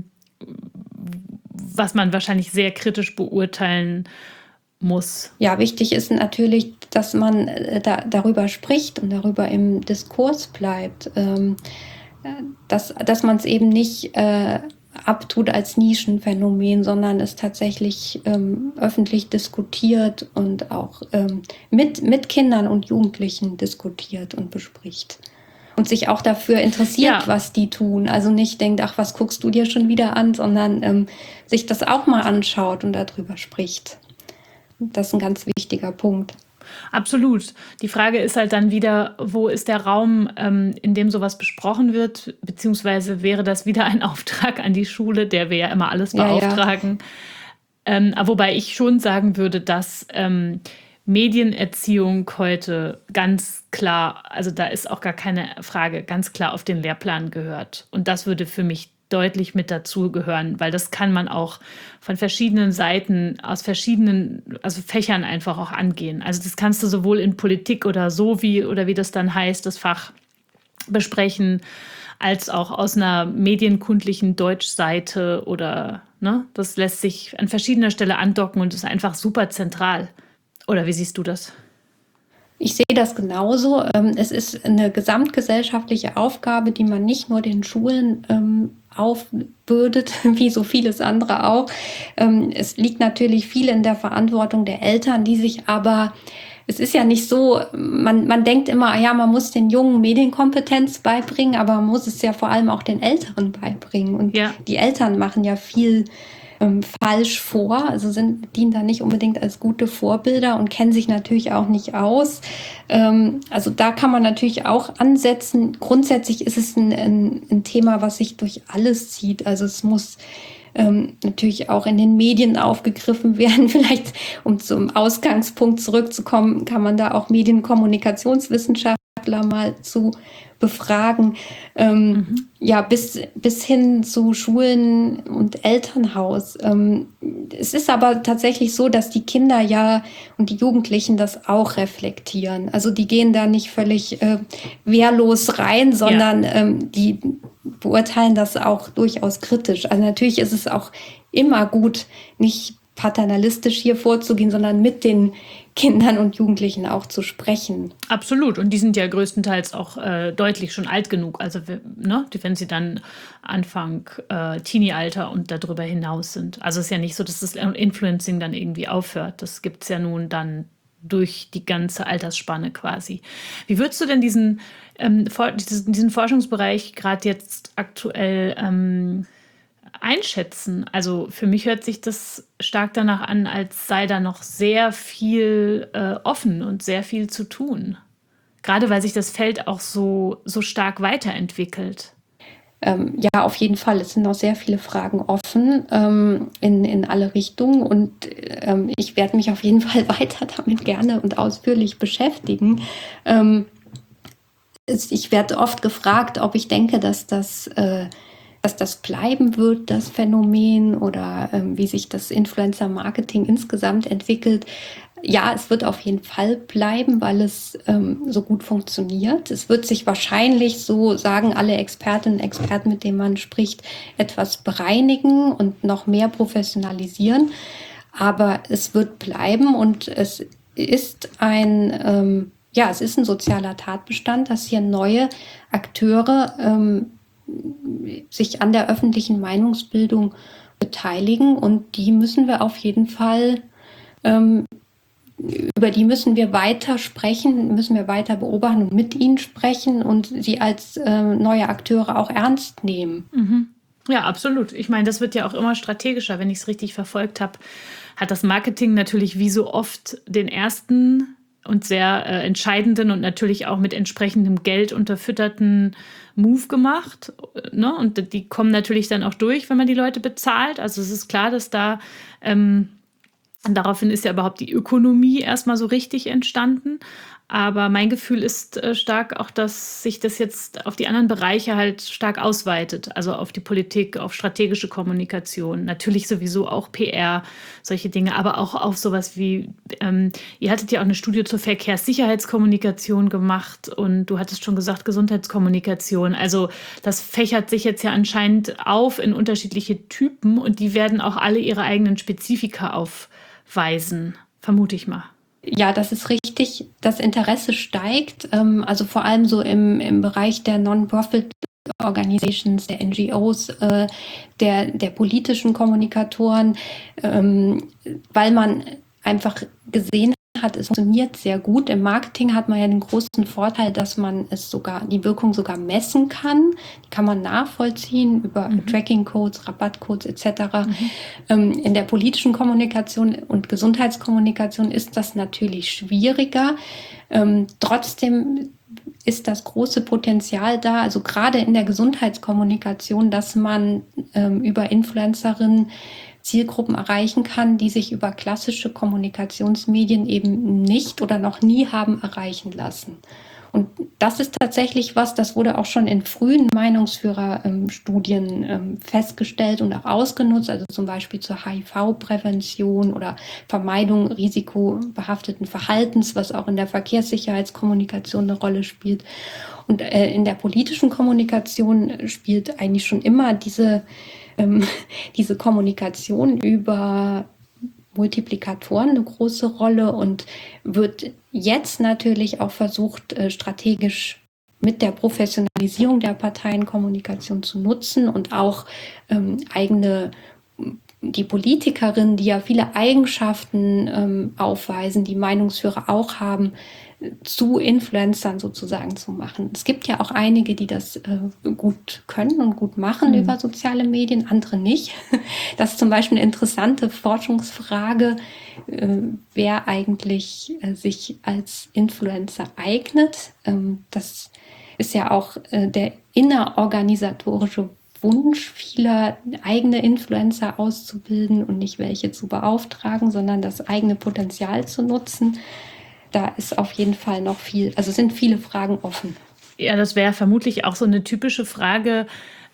was man wahrscheinlich sehr kritisch beurteilen muss. Ja, wichtig ist natürlich, dass man darüber spricht und darüber im Diskurs bleibt, dass man es eben nicht abtut als Nischenphänomen, sondern es tatsächlich öffentlich diskutiert und auch mit Kindern und Jugendlichen diskutiert und bespricht. Und sich auch dafür interessiert, was die tun. Also nicht denkt, was guckst du dir schon wieder an, sondern sich das auch mal anschaut und darüber spricht. Das ist ein ganz wichtiger Punkt. Absolut. Die Frage ist halt dann wieder, wo ist der Raum, in dem sowas besprochen wird, beziehungsweise wäre das wieder ein Auftrag an die Schule, der wir ja immer alles beauftragen. Wobei ich schon sagen würde, dass Medienerziehung heute ganz klar, also da ist auch gar keine Frage, ganz klar auf den Lehrplan gehört. Und das würde für mich deutlich mit dazugehören, weil das kann man auch von verschiedenen Seiten, aus verschiedenen, also Fächern einfach auch angehen. Also das kannst du sowohl in Politik oder wie das dann heißt, das Fach besprechen, als auch aus einer medienkundlichen Deutschseite oder, ne, das lässt sich an verschiedener Stelle andocken und ist einfach super zentral. Oder wie siehst du das? Ich sehe das genauso. Es ist eine gesamtgesellschaftliche Aufgabe, die man nicht nur den Schulen aufbürdet, wie so vieles andere auch. Es liegt natürlich viel in der Verantwortung der Eltern, die sich aber, es ist ja nicht so, man denkt immer, ja, man muss den Jungen Medienkompetenz beibringen, aber man muss es ja vor allem auch den Älteren beibringen. Und die Eltern machen ja viel falsch vor, also dienen da nicht unbedingt als gute Vorbilder und kennen sich natürlich auch nicht aus. Also da kann man natürlich auch ansetzen. Grundsätzlich ist es ein Thema, was sich durch alles zieht. Also es muss natürlich auch in den Medien aufgegriffen werden. Vielleicht, um zum Ausgangspunkt zurückzukommen, kann man da auch Medienkommunikationswissenschaftler mal zu befragen. Ja, bis hin zu Schulen und Elternhaus. Es ist aber tatsächlich so, dass die Kinder ja und die Jugendlichen das auch reflektieren. Also die gehen da nicht völlig wehrlos rein, sondern die beurteilen das auch durchaus kritisch. Also natürlich ist es auch immer gut, nicht paternalistisch hier vorzugehen, sondern mit den Kindern und Jugendlichen auch zu sprechen. Absolut. Und die sind ja größtenteils auch deutlich schon alt genug. Also ne, wenn sie dann Anfang Teenie-Alter und darüber hinaus sind. Also es ist ja nicht so, dass das Influencing dann irgendwie aufhört. Das gibt es ja nun dann durch die ganze Altersspanne quasi. Wie würdest du denn diesen Forschungsbereich gerade jetzt aktuell einschätzen? Also für mich hört sich das stark danach an, als sei da noch sehr viel offen und sehr viel zu tun. Gerade weil sich das Feld auch so stark weiterentwickelt. Ja, auf jeden Fall. Es sind noch sehr viele Fragen offen in alle Richtungen und ich werde mich auf jeden Fall weiter damit gerne und ausführlich beschäftigen. Ich werde oft gefragt, ob ich denke, dass das bleiben wird, das Phänomen, oder wie sich das Influencer-Marketing insgesamt entwickelt. Ja, es wird auf jeden Fall bleiben, weil es so gut funktioniert. Es wird sich wahrscheinlich, so sagen alle Expertinnen und Experten, mit denen man spricht, etwas bereinigen und noch mehr professionalisieren. Aber es wird bleiben und es ist ein sozialer Tatbestand, dass hier neue Akteure sich an der öffentlichen Meinungsbildung beteiligen, und die müssen wir auf jeden Fall, über die müssen wir weiter sprechen, müssen wir weiter beobachten und mit ihnen sprechen und sie als neue Akteure auch ernst nehmen. Mhm. Ja, absolut. Ich meine, das wird ja auch immer strategischer. Wenn ich es richtig verfolgt habe, hat das Marketing natürlich wie so oft den ersten und sehr entscheidenden und natürlich auch mit entsprechendem Geld unterfütterten Move gemacht. Ne? Und die kommen natürlich dann auch durch, wenn man die Leute bezahlt. Also es ist klar, dass da daraufhin ist ja überhaupt die Ökonomie erstmal so richtig entstanden. Aber mein Gefühl ist stark auch, dass sich das jetzt auf die anderen Bereiche halt stark ausweitet. Also auf die Politik, auf strategische Kommunikation, natürlich sowieso auch PR, solche Dinge, aber auch auf sowas wie, ihr hattet ja auch eine Studie zur Verkehrssicherheitskommunikation gemacht und du hattest schon gesagt, Gesundheitskommunikation. Also das fächert sich jetzt ja anscheinend auf in unterschiedliche Typen und die werden auch alle ihre eigenen Spezifika aufweisen, vermute ich mal. Ja, das ist richtig. Das Interesse steigt, also vor allem so im Bereich der Non-Profit-Organisations, der NGOs, der politischen Kommunikatoren, weil man einfach gesehen hat, es funktioniert sehr gut. Im Marketing hat man ja den großen Vorteil, dass man die Wirkung sogar messen kann. Die kann man nachvollziehen über Tracking-Codes, Rabattcodes etc. In der politischen Kommunikation und Gesundheitskommunikation ist das natürlich schwieriger. Trotzdem ist das große Potenzial da, also gerade in der Gesundheitskommunikation, dass man über Influencerinnen Zielgruppen erreichen kann, die sich über klassische Kommunikationsmedien eben nicht oder noch nie haben erreichen lassen. Und das ist tatsächlich was, das wurde auch schon in frühen Meinungsführerstudien festgestellt und auch ausgenutzt, also zum Beispiel zur HIV-Prävention oder Vermeidung risikobehafteten Verhaltens, was auch in der Verkehrssicherheitskommunikation eine Rolle spielt. Und in der politischen Kommunikation spielt eigentlich schon immer diese Kommunikation über Multiplikatoren eine große Rolle und wird jetzt natürlich auch versucht, strategisch mit der Professionalisierung der Parteienkommunikation zu nutzen und auch die Politikerinnen, die ja viele Eigenschaften aufweisen, die Meinungsführer auch haben, zu Influencern sozusagen zu machen. Es gibt ja auch einige, die das gut können und gut machen über soziale Medien, andere nicht. Das ist zum Beispiel eine interessante Forschungsfrage, wer eigentlich sich als Influencer eignet. Das ist ja auch der innerorganisatorische Wunsch vieler, eigene Influencer auszubilden und nicht welche zu beauftragen, sondern das eigene Potenzial zu nutzen. Da ist auf jeden Fall noch viel, also sind viele Fragen offen. Ja, das wäre vermutlich auch so eine typische Frage.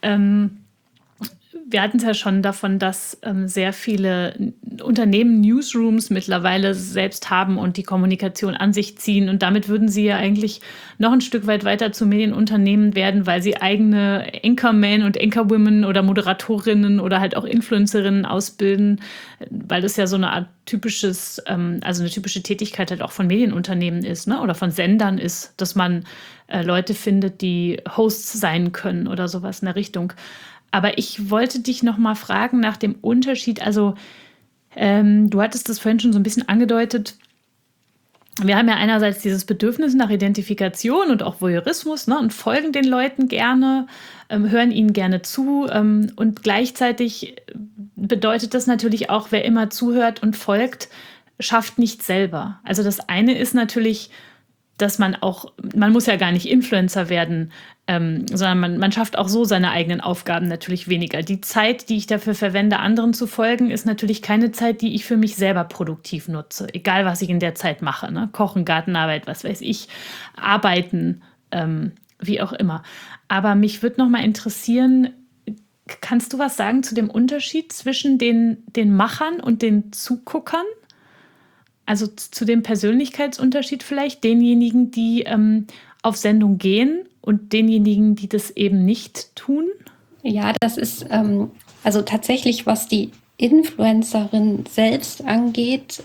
Wir hatten es ja schon davon, dass sehr viele Unternehmen Newsrooms mittlerweile selbst haben und die Kommunikation an sich ziehen. Und damit würden sie ja eigentlich noch ein Stück weit weiter zu Medienunternehmen werden, weil sie eigene Anchormen und Anchorwomen oder Moderatorinnen oder halt auch Influencerinnen ausbilden, weil das ja so eine Art also eine typische Tätigkeit halt auch von Medienunternehmen ist, ne? Oder von Sendern ist, dass man Leute findet, die Hosts sein können oder sowas in der Richtung. Aber ich wollte dich noch mal fragen nach dem Unterschied. Also du hattest das vorhin schon so ein bisschen angedeutet. Wir haben ja einerseits dieses Bedürfnis nach Identifikation und auch Voyeurismus, ne, und folgen den Leuten gerne, hören ihnen gerne zu. Und gleichzeitig bedeutet das natürlich auch, wer immer zuhört und folgt, schafft nicht selber. Also das eine ist natürlich, dass man muss ja gar nicht Influencer werden, sondern man schafft auch so seine eigenen Aufgaben natürlich weniger. Die Zeit, die ich dafür verwende, anderen zu folgen, ist natürlich keine Zeit, die ich für mich selber produktiv nutze. Egal, was ich in der Zeit mache, ne? Kochen, Gartenarbeit, was weiß ich, arbeiten, wie auch immer. Aber mich würde noch mal interessieren, kannst du was sagen zu dem Unterschied zwischen den Machern und den Zuguckern? Also zu dem Persönlichkeitsunterschied vielleicht, denjenigen, die auf Sendung gehen und denjenigen, die das eben nicht tun? Ja, das ist also tatsächlich, was die Influencerin selbst angeht,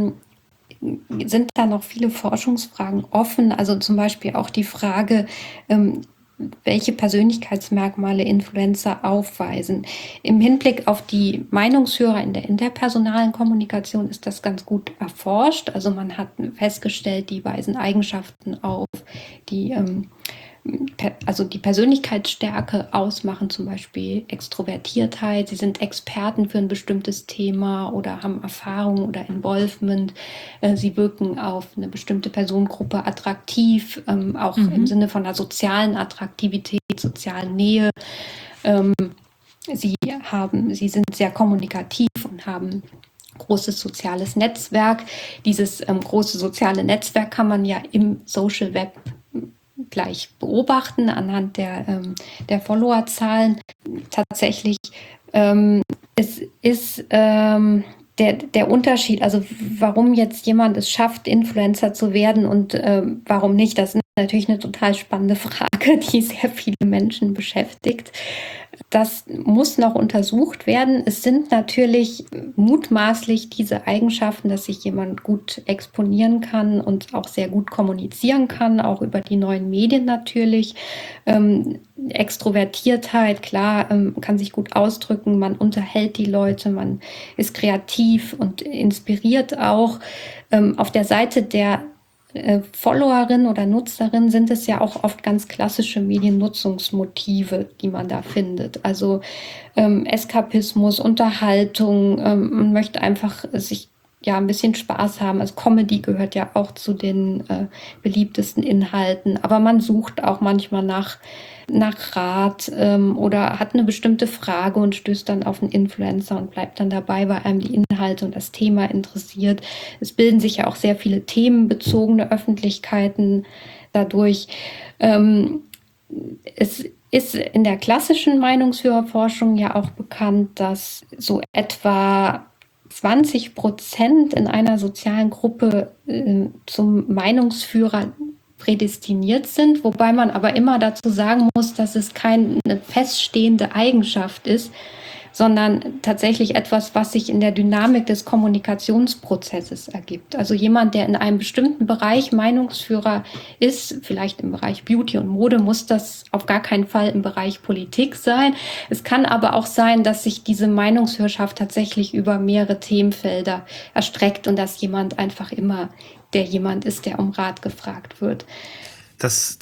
sind da noch viele Forschungsfragen offen. Also zum Beispiel auch die Frage, welche Persönlichkeitsmerkmale Influencer aufweisen. Im Hinblick auf die Meinungsführer in der interpersonalen Kommunikation ist das ganz gut erforscht. Also man hat festgestellt, die weisen Eigenschaften auf, die die Persönlichkeitsstärke ausmachen, zum Beispiel Extrovertiertheit. Sie sind Experten für ein bestimmtes Thema oder haben Erfahrung oder Involvement. Sie wirken auf eine bestimmte Personengruppe attraktiv, auch im Sinne von einer sozialen Attraktivität, sozialen Nähe. Sie sind sehr kommunikativ und haben großes soziales Netzwerk. Dieses große soziale Netzwerk kann man ja im Social Web gleich beobachten anhand der Followerzahlen. Tatsächlich es ist der Unterschied, also warum jetzt jemand es schafft, Influencer zu werden und warum nicht, das ist natürlich eine total spannende Frage, die sehr viele Menschen beschäftigt. Das muss noch untersucht werden. Es sind natürlich mutmaßlich diese Eigenschaften, dass sich jemand gut exponieren kann und auch sehr gut kommunizieren kann, auch über die neuen Medien natürlich. Extrovertiertheit, klar, kann sich gut ausdrücken, man unterhält die Leute, man ist kreativ und inspiriert auch. Auf der Seite der Followerin oder Nutzerin sind es ja auch oft ganz klassische Mediennutzungsmotive, die man da findet. Also Eskapismus, Unterhaltung, man möchte einfach sich ein bisschen Spaß haben. Also Comedy gehört ja auch zu den beliebtesten Inhalten, aber man sucht auch manchmal nach Rat oder hat eine bestimmte Frage und stößt dann auf einen Influencer und bleibt dann dabei, weil einem die Inhalte und das Thema interessiert. Es bilden sich ja auch sehr viele themenbezogene Öffentlichkeiten dadurch. Es ist in der klassischen Meinungsführerforschung ja auch bekannt, dass so etwa 20% in einer sozialen Gruppe zum Meinungsführer prädestiniert sind, wobei man aber immer dazu sagen muss, dass es keine feststehende Eigenschaft ist, sondern tatsächlich etwas, was sich in der Dynamik des Kommunikationsprozesses ergibt. Also jemand, der in einem bestimmten Bereich Meinungsführer ist, vielleicht im Bereich Beauty und Mode, muss das auf gar keinen Fall im Bereich Politik sein. Es kann aber auch sein, dass sich diese Meinungsführerschaft tatsächlich über mehrere Themenfelder erstreckt und dass jemand einfach immer jemand ist, der um Rat gefragt wird. Das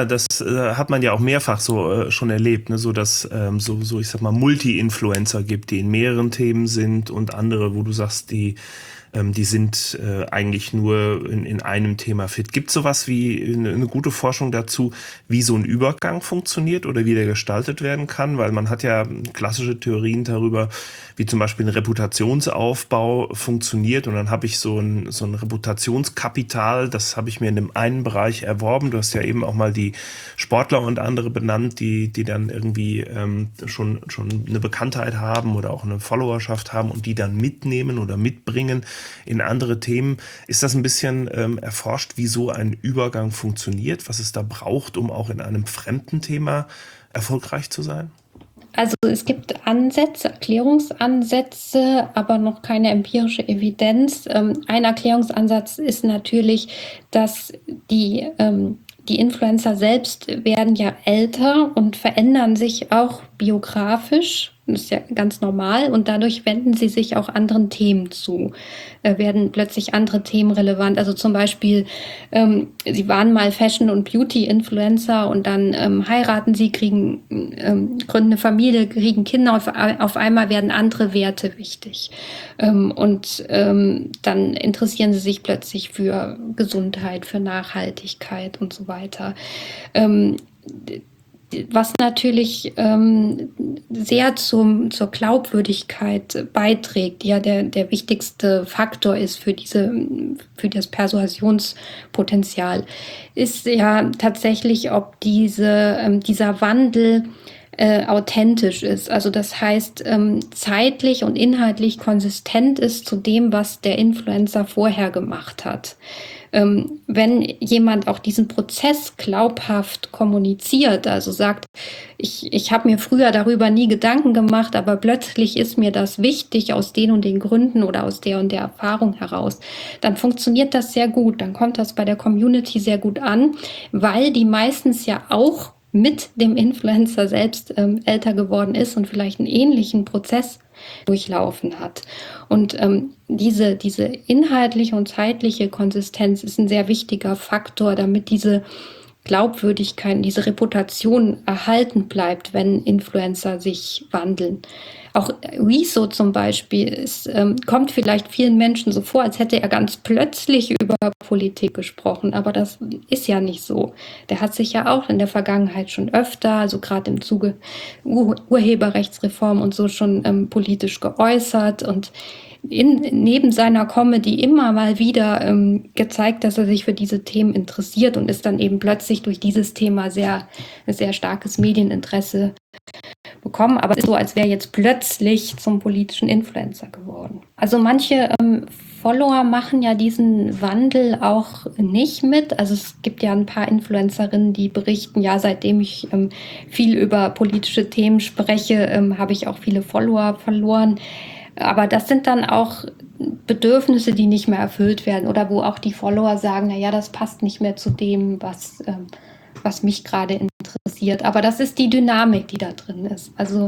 hat man ja auch mehrfach so schon erlebt, ne? So dass so ich sag mal Multi-Influencer gibt, die in mehreren Themen sind und andere, wo du sagst, die sind eigentlich nur in einem Thema fit. Gibt es sowas wie eine gute Forschung dazu, wie so ein Übergang funktioniert oder wie der gestaltet werden kann? Weil man hat ja klassische Theorien darüber, wie zum Beispiel ein Reputationsaufbau funktioniert. Und dann habe ich so ein Reputationskapital, das habe ich mir in dem einen Bereich erworben. Du hast ja eben auch mal die Sportler und andere benannt, die dann irgendwie schon eine Bekanntheit haben oder auch eine Followerschaft haben und die dann mitnehmen oder mitbringen in andere Themen. Ist das ein bisschen erforscht, wie so ein Übergang funktioniert, was es da braucht, um auch in einem fremden Thema erfolgreich zu sein? Also es gibt Ansätze, Erklärungsansätze, aber noch keine empirische Evidenz. Ein Erklärungsansatz ist natürlich, dass die Influencer selbst werden ja älter und verändern sich auch biografisch. Das ist ja ganz normal und dadurch wenden sie sich auch anderen Themen zu, werden plötzlich andere Themen relevant. Also zum Beispiel, sie waren mal Fashion- und Beauty-Influencer und dann heiraten sie, gründen eine Familie, kriegen Kinder und auf einmal werden andere Werte wichtig. Und dann interessieren sie sich plötzlich für Gesundheit, für Nachhaltigkeit und so weiter. Was natürlich sehr zur Glaubwürdigkeit beiträgt, ja der wichtigste Faktor ist für das Persuasionspotenzial, ist ja tatsächlich, ob dieser Wandel authentisch ist. Also das heißt, zeitlich und inhaltlich konsistent ist zu dem, was der Influencer vorher gemacht hat. Wenn jemand auch diesen Prozess glaubhaft kommuniziert, also sagt, ich habe mir früher darüber nie Gedanken gemacht, aber plötzlich ist mir das wichtig aus den und den Gründen oder aus der und der Erfahrung heraus, dann funktioniert das sehr gut, dann kommt das bei der Community sehr gut an, weil die meistens ja auch mit dem Influencer selbst älter geworden ist und vielleicht einen ähnlichen Prozess durchlaufen hat. Und diese inhaltliche und zeitliche Konsistenz ist ein sehr wichtiger Faktor, damit diese Glaubwürdigkeit, diese Reputation erhalten bleibt, wenn Influencer sich wandeln. Auch Rezo zum Beispiel kommt vielleicht vielen Menschen so vor, als hätte er ganz plötzlich über Politik gesprochen, aber das ist ja nicht so. Der hat sich ja auch in der Vergangenheit schon öfter, also gerade im Zuge Urheberrechtsreform und so schon politisch geäußert und neben seiner Comedy immer mal wieder gezeigt, dass er sich für diese Themen interessiert und ist dann eben plötzlich durch dieses Thema ein sehr starkes Medieninteresse bekommen. Aber es ist so, als wäre jetzt plötzlich zum politischen Influencer geworden. Also manche Follower machen ja diesen Wandel auch nicht mit. Also es gibt ja ein paar Influencerinnen, die berichten, ja, seitdem ich viel über politische Themen spreche, habe ich auch viele Follower verloren. Aber das sind dann auch Bedürfnisse, die nicht mehr erfüllt werden oder wo auch die Follower sagen, na ja, das passt nicht mehr zu dem, was mich gerade interessiert. Aber das ist die Dynamik, die da drin ist. Also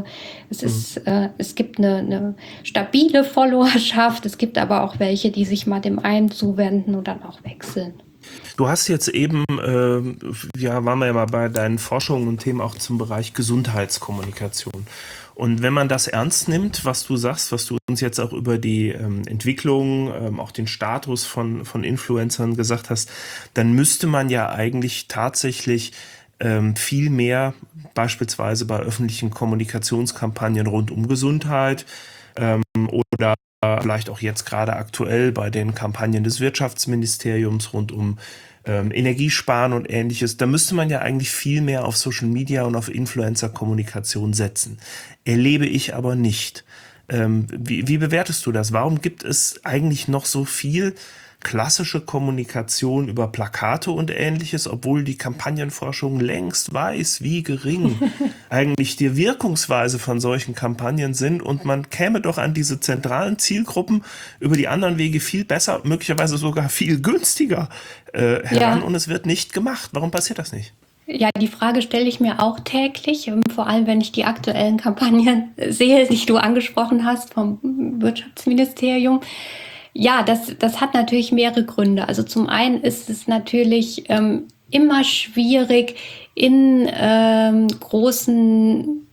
es gibt eine stabile Followerschaft, es gibt aber auch welche, die sich mal dem einen zuwenden und dann auch wechseln. Du hast jetzt eben, waren wir ja mal bei deinen Forschungen und Themen auch zum Bereich Gesundheitskommunikation. Und wenn man das ernst nimmt, was du sagst, was du uns jetzt auch über die Entwicklung, auch den Status von Influencern gesagt hast, dann müsste man ja eigentlich tatsächlich viel mehr beispielsweise bei öffentlichen Kommunikationskampagnen rund um Gesundheit oder vielleicht auch jetzt gerade aktuell bei den Kampagnen des Wirtschaftsministeriums rund um Energiesparen und Ähnliches. Da müsste man ja eigentlich viel mehr auf Social Media und auf Influencer-Kommunikation setzen. Erlebe ich aber nicht. Wie bewertest du das? Warum gibt es eigentlich noch so viel klassische Kommunikation über Plakate und Ähnliches, obwohl die Kampagnenforschung längst weiß, wie gering eigentlich die Wirkungsweise von solchen Kampagnen sind, und man käme doch an diese zentralen Zielgruppen über die anderen Wege viel besser, möglicherweise sogar viel günstiger heran, und es wird nicht gemacht. Warum passiert das nicht? Ja, die Frage stelle ich mir auch täglich, vor allem wenn ich die aktuellen Kampagnen sehe, die du angesprochen hast vom Wirtschaftsministerium. Ja, das hat natürlich mehrere Gründe. Also zum einen ist es natürlich immer schwierig, in großen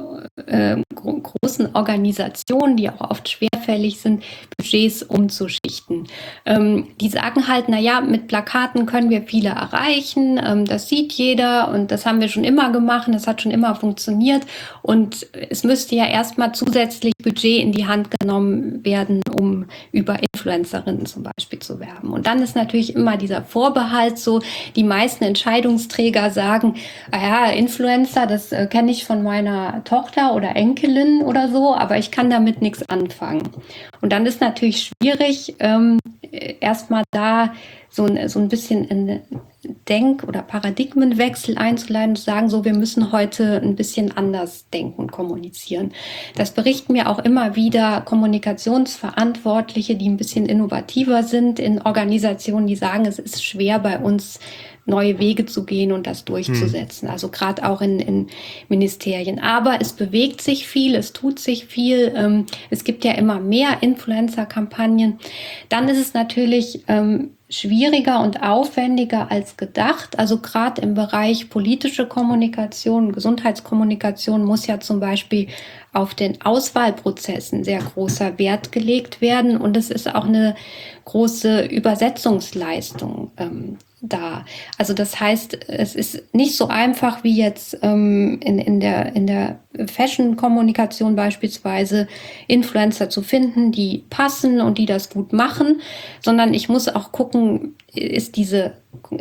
Organisationen, die auch oft schwerfällig sind, Budgets umzuschichten. Die sagen halt, naja, mit Plakaten können wir viele erreichen, das sieht jeder und das haben wir schon immer gemacht, das hat schon immer funktioniert, und es müsste ja erstmal zusätzlich Budget in die Hand genommen werden, um über Influencerinnen zum Beispiel zu werben. Und dann ist natürlich immer dieser Vorbehalt so, die meisten Entscheidungsträger sagen, ja, Influencer, das kenne ich von meiner Tochter oder Enkelin oder so, aber ich kann damit nichts anfangen. Und dann ist natürlich schwierig, erstmal da so ein bisschen in Denk- oder Paradigmenwechsel einzuleiten und zu sagen, so, wir müssen heute ein bisschen anders denken und kommunizieren. Das berichten mir auch immer wieder Kommunikationsverantwortliche, die ein bisschen innovativer sind in Organisationen, die sagen, es ist schwer bei uns, neue Wege zu gehen und das durchzusetzen. Also gerade auch in Ministerien. Aber es bewegt sich viel, es tut sich viel. Es gibt ja immer mehr Influencer-Kampagnen. Dann ist es natürlich schwieriger und aufwendiger als gedacht. Also gerade im Bereich politische Kommunikation, Gesundheitskommunikation muss ja zum Beispiel auf den Auswahlprozessen sehr großer Wert gelegt werden. Und es ist auch eine große Übersetzungsleistung da. Also das heißt, es ist nicht so einfach wie jetzt in der Fashion-Kommunikation beispielsweise Influencer zu finden, die passen und die das gut machen, sondern ich muss auch gucken, ist diese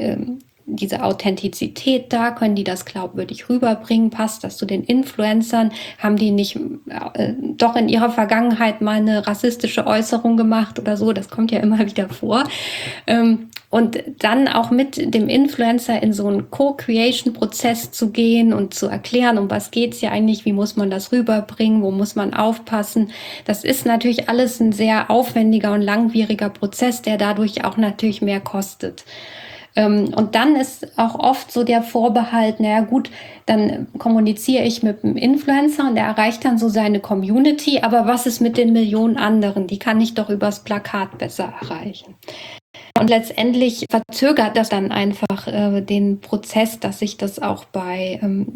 Authentizität da, können die das glaubwürdig rüberbringen, passt das zu den Influencern, haben die nicht doch in ihrer Vergangenheit mal eine rassistische Äußerung gemacht oder so, das kommt ja immer wieder vor. Und dann auch mit dem Influencer in so einen Co-Creation-Prozess zu gehen und zu erklären, um was geht's ja eigentlich, wie muss man das rüberbringen, wo muss man aufpassen. Das ist natürlich alles ein sehr aufwendiger und langwieriger Prozess, der dadurch auch natürlich mehr kostet. Und dann ist auch oft so der Vorbehalt, naja gut, dann kommuniziere ich mit einem Influencer und der erreicht dann so seine Community, aber was ist mit den Millionen anderen? Die kann ich doch übers Plakat besser erreichen. Und letztendlich verzögert das dann einfach den Prozess, dass sich das auch bei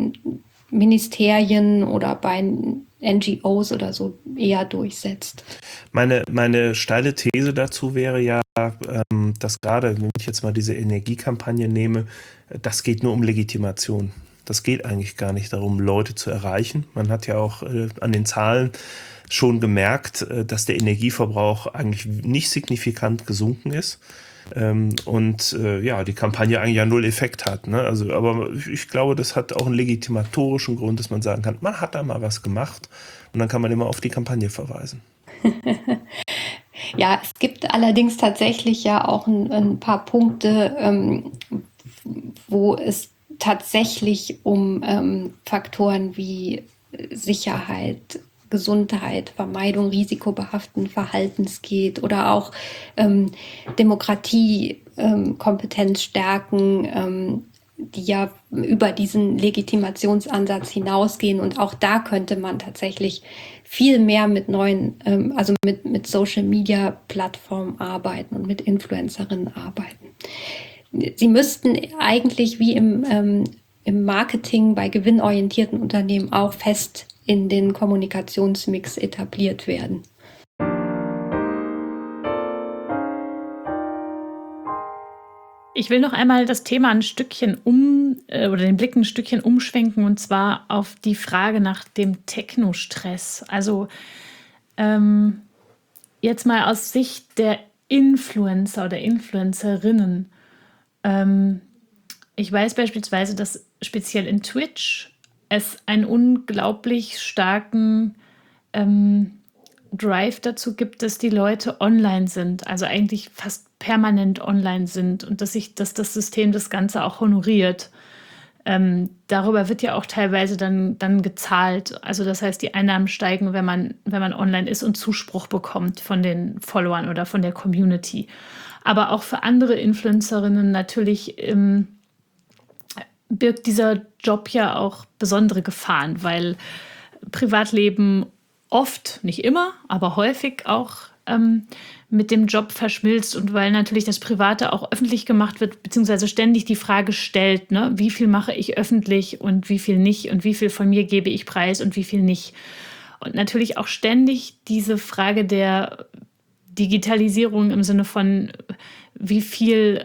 Ministerien oder bei NGOs oder so eher durchsetzt. Meine steile These dazu wäre ja, dass gerade, wenn ich jetzt mal diese Energiekampagne nehme, das geht nur um Legitimation. Das geht eigentlich gar nicht darum, Leute zu erreichen. Man hat ja auch an den Zahlen schon gemerkt, dass der Energieverbrauch eigentlich nicht signifikant gesunken ist. Die Kampagne eigentlich ja null Effekt hat. Ne? Also, aber ich glaube, das hat auch einen legitimatorischen Grund, dass man sagen kann, man hat da mal was gemacht, und dann kann man immer auf die Kampagne verweisen. Ja, es gibt allerdings tatsächlich ja auch ein paar Punkte, wo es tatsächlich um Faktoren wie Sicherheit, Gesundheit, Vermeidung risikobehafteten Verhaltens geht oder auch Demokratie, Kompetenz stärken, die ja über diesen Legitimationsansatz hinausgehen. Und auch da könnte man tatsächlich viel mehr mit neuen, mit Social-Media-Plattformen arbeiten und mit Influencerinnen arbeiten. Sie müssten eigentlich wie im Marketing bei gewinnorientierten Unternehmen auch fest in den Kommunikationsmix etabliert werden. Ich will noch einmal das Thema ein Stückchen oder den Blick ein Stückchen umschwenken, und zwar auf die Frage nach dem Technostress. Also jetzt mal aus Sicht der Influencer oder Influencerinnen. Ich weiß beispielsweise, dass speziell in Twitch es einen unglaublich starken Drive dazu gibt, dass die Leute online sind, also eigentlich fast permanent online sind und dass das System das Ganze auch honoriert. Darüber wird ja auch teilweise dann gezahlt. Also das heißt, die Einnahmen steigen, wenn man online ist und Zuspruch bekommt von den Followern oder von der Community. Aber auch für andere Influencerinnen natürlich birgt dieser Job ja auch besondere Gefahren, weil Privatleben oft, nicht immer, aber häufig auch mit dem Job verschmilzt und weil natürlich das Private auch öffentlich gemacht wird, beziehungsweise ständig die Frage stellt, ne, wie viel mache ich öffentlich und wie viel nicht und wie viel von mir gebe ich preis und wie viel nicht. Und natürlich auch ständig diese Frage der Digitalisierung im Sinne von, wie viel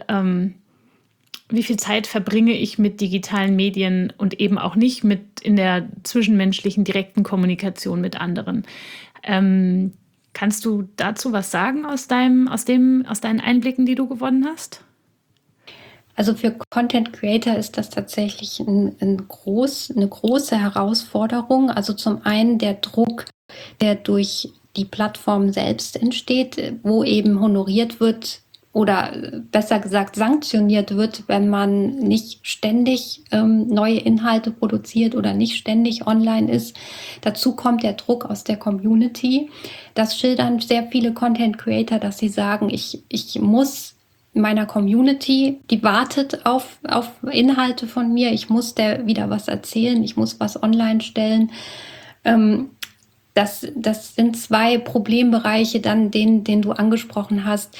Zeit verbringe ich mit digitalen Medien und eben auch nicht mit in der zwischenmenschlichen direkten Kommunikation mit anderen. Kannst du dazu was sagen aus deinen Einblicken, die du gewonnen hast? Also für Content Creator ist das tatsächlich eine große Herausforderung. Also zum einen der Druck, der durch die Plattform selbst entsteht, wo eben honoriert wird, oder besser gesagt sanktioniert wird, wenn man nicht ständig neue Inhalte produziert oder nicht ständig online ist. Dazu kommt der Druck aus der Community. Das schildern sehr viele Content Creator, dass sie sagen, ich muss meiner Community, die wartet auf Inhalte von mir, ich muss der wieder was erzählen, ich muss was online stellen. Das sind zwei Problembereiche, dann den du angesprochen hast.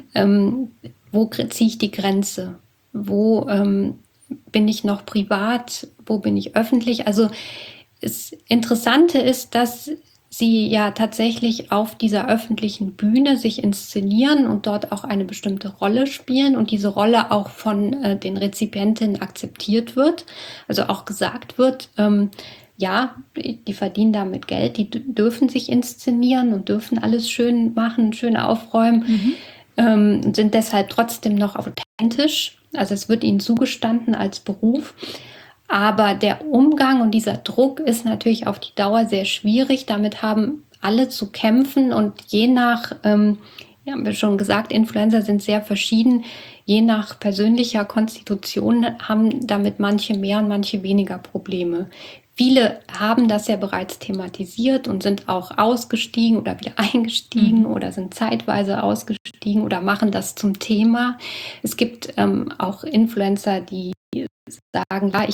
Wo ziehe ich die Grenze? Wo bin ich noch privat? Wo bin ich öffentlich? Also das Interessante ist, dass sie ja tatsächlich auf dieser öffentlichen Bühne sich inszenieren und dort auch eine bestimmte Rolle spielen und diese Rolle auch von den Rezipientinnen akzeptiert wird. Also auch gesagt wird, ja, die verdienen damit Geld, die dürfen sich inszenieren und dürfen alles schön machen, schön aufräumen, sind deshalb trotzdem noch authentisch. Also es wird ihnen zugestanden als Beruf. Aber der Umgang und dieser Druck ist natürlich auf die Dauer sehr schwierig. Damit haben alle zu kämpfen und je nach, haben wir schon gesagt, Influencer sind sehr verschieden. Je nach persönlicher Konstitution haben damit manche mehr und manche weniger Probleme. Viele haben das ja bereits thematisiert und sind auch ausgestiegen oder wieder eingestiegen oder sind zeitweise ausgestiegen oder machen das zum Thema. Es gibt auch Influencer, die sagen, ja,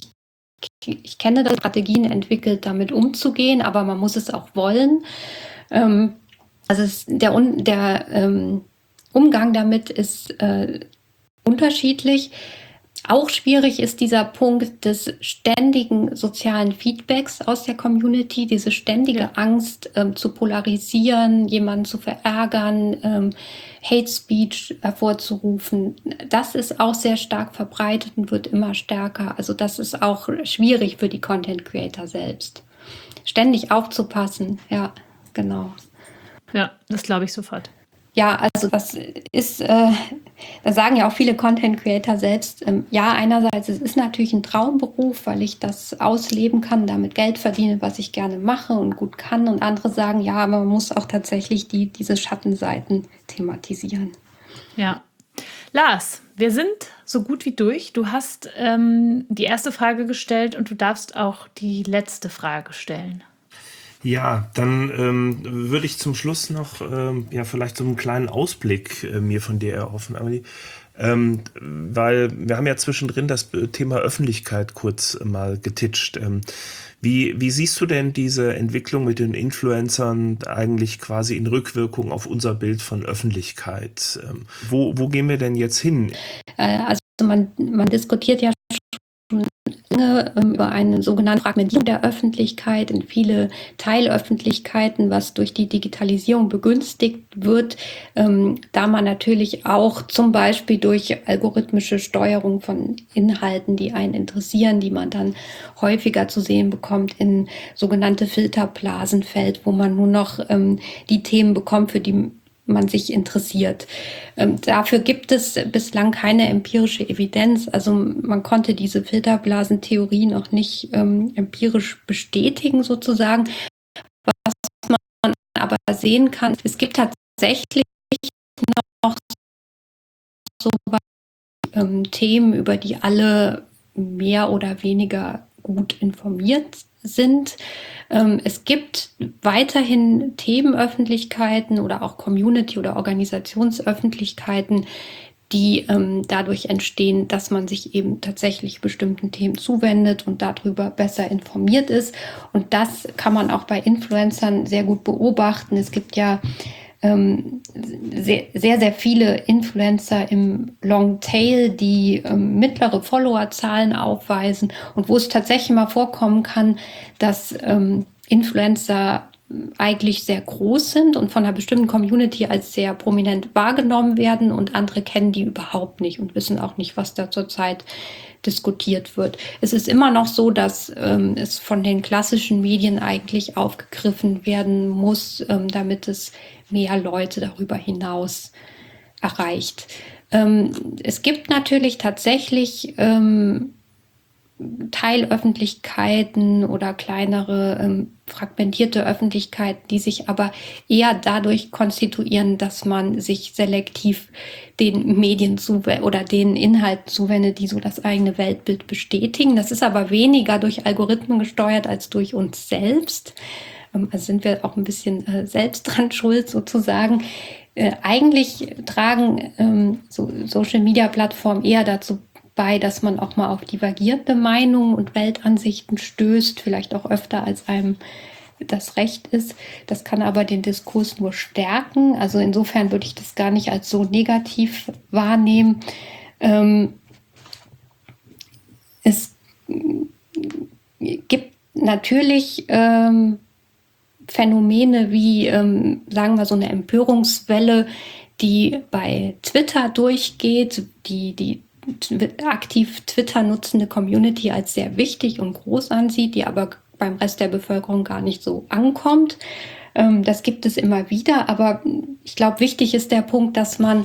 ich kenne das, Strategien entwickelt, damit umzugehen, aber man muss es auch wollen. Also der Umgang damit ist unterschiedlich. Auch schwierig ist dieser Punkt des ständigen sozialen Feedbacks aus der Community, diese ständige Angst zu polarisieren, jemanden zu verärgern, Hate Speech hervorzurufen. Das ist auch sehr stark verbreitet und wird immer stärker. Also das ist auch schwierig für die Content Creator selbst. Ständig aufzupassen, ja, genau. Ja, das glaube ich sofort. Ja, also das ist, da sagen ja auch viele Content Creator selbst, ja, einerseits, es ist natürlich ein Traumberuf, weil ich das ausleben kann, damit Geld verdiene, was ich gerne mache und gut kann. Und andere sagen, ja, aber man muss auch tatsächlich diese Schattenseiten thematisieren. Ja. Lars, wir sind so gut wie durch. Du hast die erste Frage gestellt und du darfst auch die letzte Frage stellen. Ja, dann würde ich zum Schluss noch vielleicht so einen kleinen Ausblick mir von dir erhoffen, Amelie. Weil wir haben ja zwischendrin das Thema Öffentlichkeit kurz mal getitscht. Wie siehst du denn diese Entwicklung mit den Influencern eigentlich quasi in Rückwirkung auf unser Bild von Öffentlichkeit? Wo gehen wir denn jetzt hin? Also man diskutiert ja schon lange über eine sogenannte Fragmentierung der Öffentlichkeit in viele Teilöffentlichkeiten, was durch die Digitalisierung begünstigt wird, da man natürlich auch zum Beispiel durch algorithmische Steuerung von Inhalten, die einen interessieren, die man dann häufiger zu sehen bekommt, in sogenannte Filterblasen fällt, wo man nur noch die Themen bekommt, für die man sich interessiert. Dafür gibt es bislang keine empirische Evidenz. Also man konnte diese Filterblasentheorie noch nicht empirisch bestätigen sozusagen. Was man aber sehen kann, es gibt tatsächlich noch so Themen, über die alle mehr oder weniger gut informiert sind. Es gibt weiterhin Themenöffentlichkeiten oder auch Community- oder Organisationsöffentlichkeiten, die dadurch entstehen, dass man sich eben tatsächlich bestimmten Themen zuwendet und darüber besser informiert ist. Und das kann man auch bei Influencern sehr gut beobachten. Es gibt ja sehr, sehr viele Influencer im Longtail, die mittlere Followerzahlen aufweisen und wo es tatsächlich mal vorkommen kann, dass Influencer eigentlich sehr groß sind und von einer bestimmten Community als sehr prominent wahrgenommen werden und andere kennen die überhaupt nicht und wissen auch nicht, was da zurzeit diskutiert wird. Es ist immer noch so, dass es von den klassischen Medien eigentlich aufgegriffen werden muss, damit es mehr Leute darüber hinaus erreicht. Es gibt natürlich tatsächlich Teilöffentlichkeiten oder kleinere fragmentierte Öffentlichkeiten, die sich aber eher dadurch konstituieren, dass man sich selektiv den Medien oder den Inhalten zuwendet, die so das eigene Weltbild bestätigen. Das ist aber weniger durch Algorithmen gesteuert als durch uns selbst. Also sind wir auch ein bisschen selbst dran schuld sozusagen. Eigentlich tragen Social-Media-Plattformen eher dazu bei, dass man auch mal auf divergierende Meinungen und Weltansichten stößt, vielleicht auch öfter als einem das recht ist. Das kann aber den Diskurs nur stärken. Also insofern würde ich das gar nicht als so negativ wahrnehmen. Es gibt natürlich Phänomene wie, sagen wir, so eine Empörungswelle, die bei Twitter durchgeht, die aktiv Twitter nutzende Community als sehr wichtig und groß ansieht, die aber beim Rest der Bevölkerung gar nicht so ankommt. Das gibt es immer wieder, aber ich glaube, wichtig ist der Punkt, dass man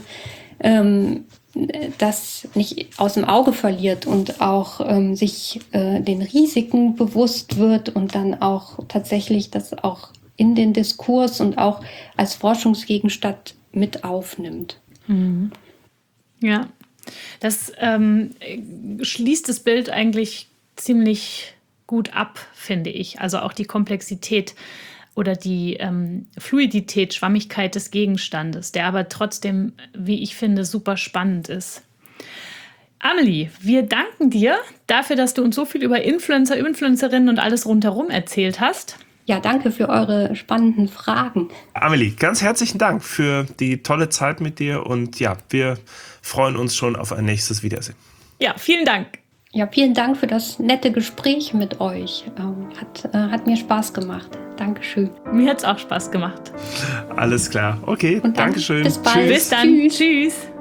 das nicht aus dem Auge verliert und auch sich den Risiken bewusst wird und dann auch tatsächlich das auch in den Diskurs und auch als Forschungsgegenstand mit aufnimmt. Mhm. Ja, das schließt das Bild eigentlich ziemlich gut ab, finde ich. Also auch die Komplexität oder die Fluidität, Schwammigkeit des Gegenstandes, der aber trotzdem, wie ich finde, super spannend ist. Amelie, wir danken dir dafür, dass du uns so viel über Influencer, Influencerinnen und alles rundherum erzählt hast. Ja, danke für eure spannenden Fragen. Amelie, ganz herzlichen Dank für die tolle Zeit mit dir und ja, wir freuen uns schon auf ein nächstes Wiedersehen. Ja, vielen Dank. Ja, vielen Dank für das nette Gespräch mit euch. Hat mir Spaß gemacht. Dankeschön. Mir hat es auch Spaß gemacht. Alles klar. Okay, und Dankeschön. Bis bald. Bis dann. Tschüss.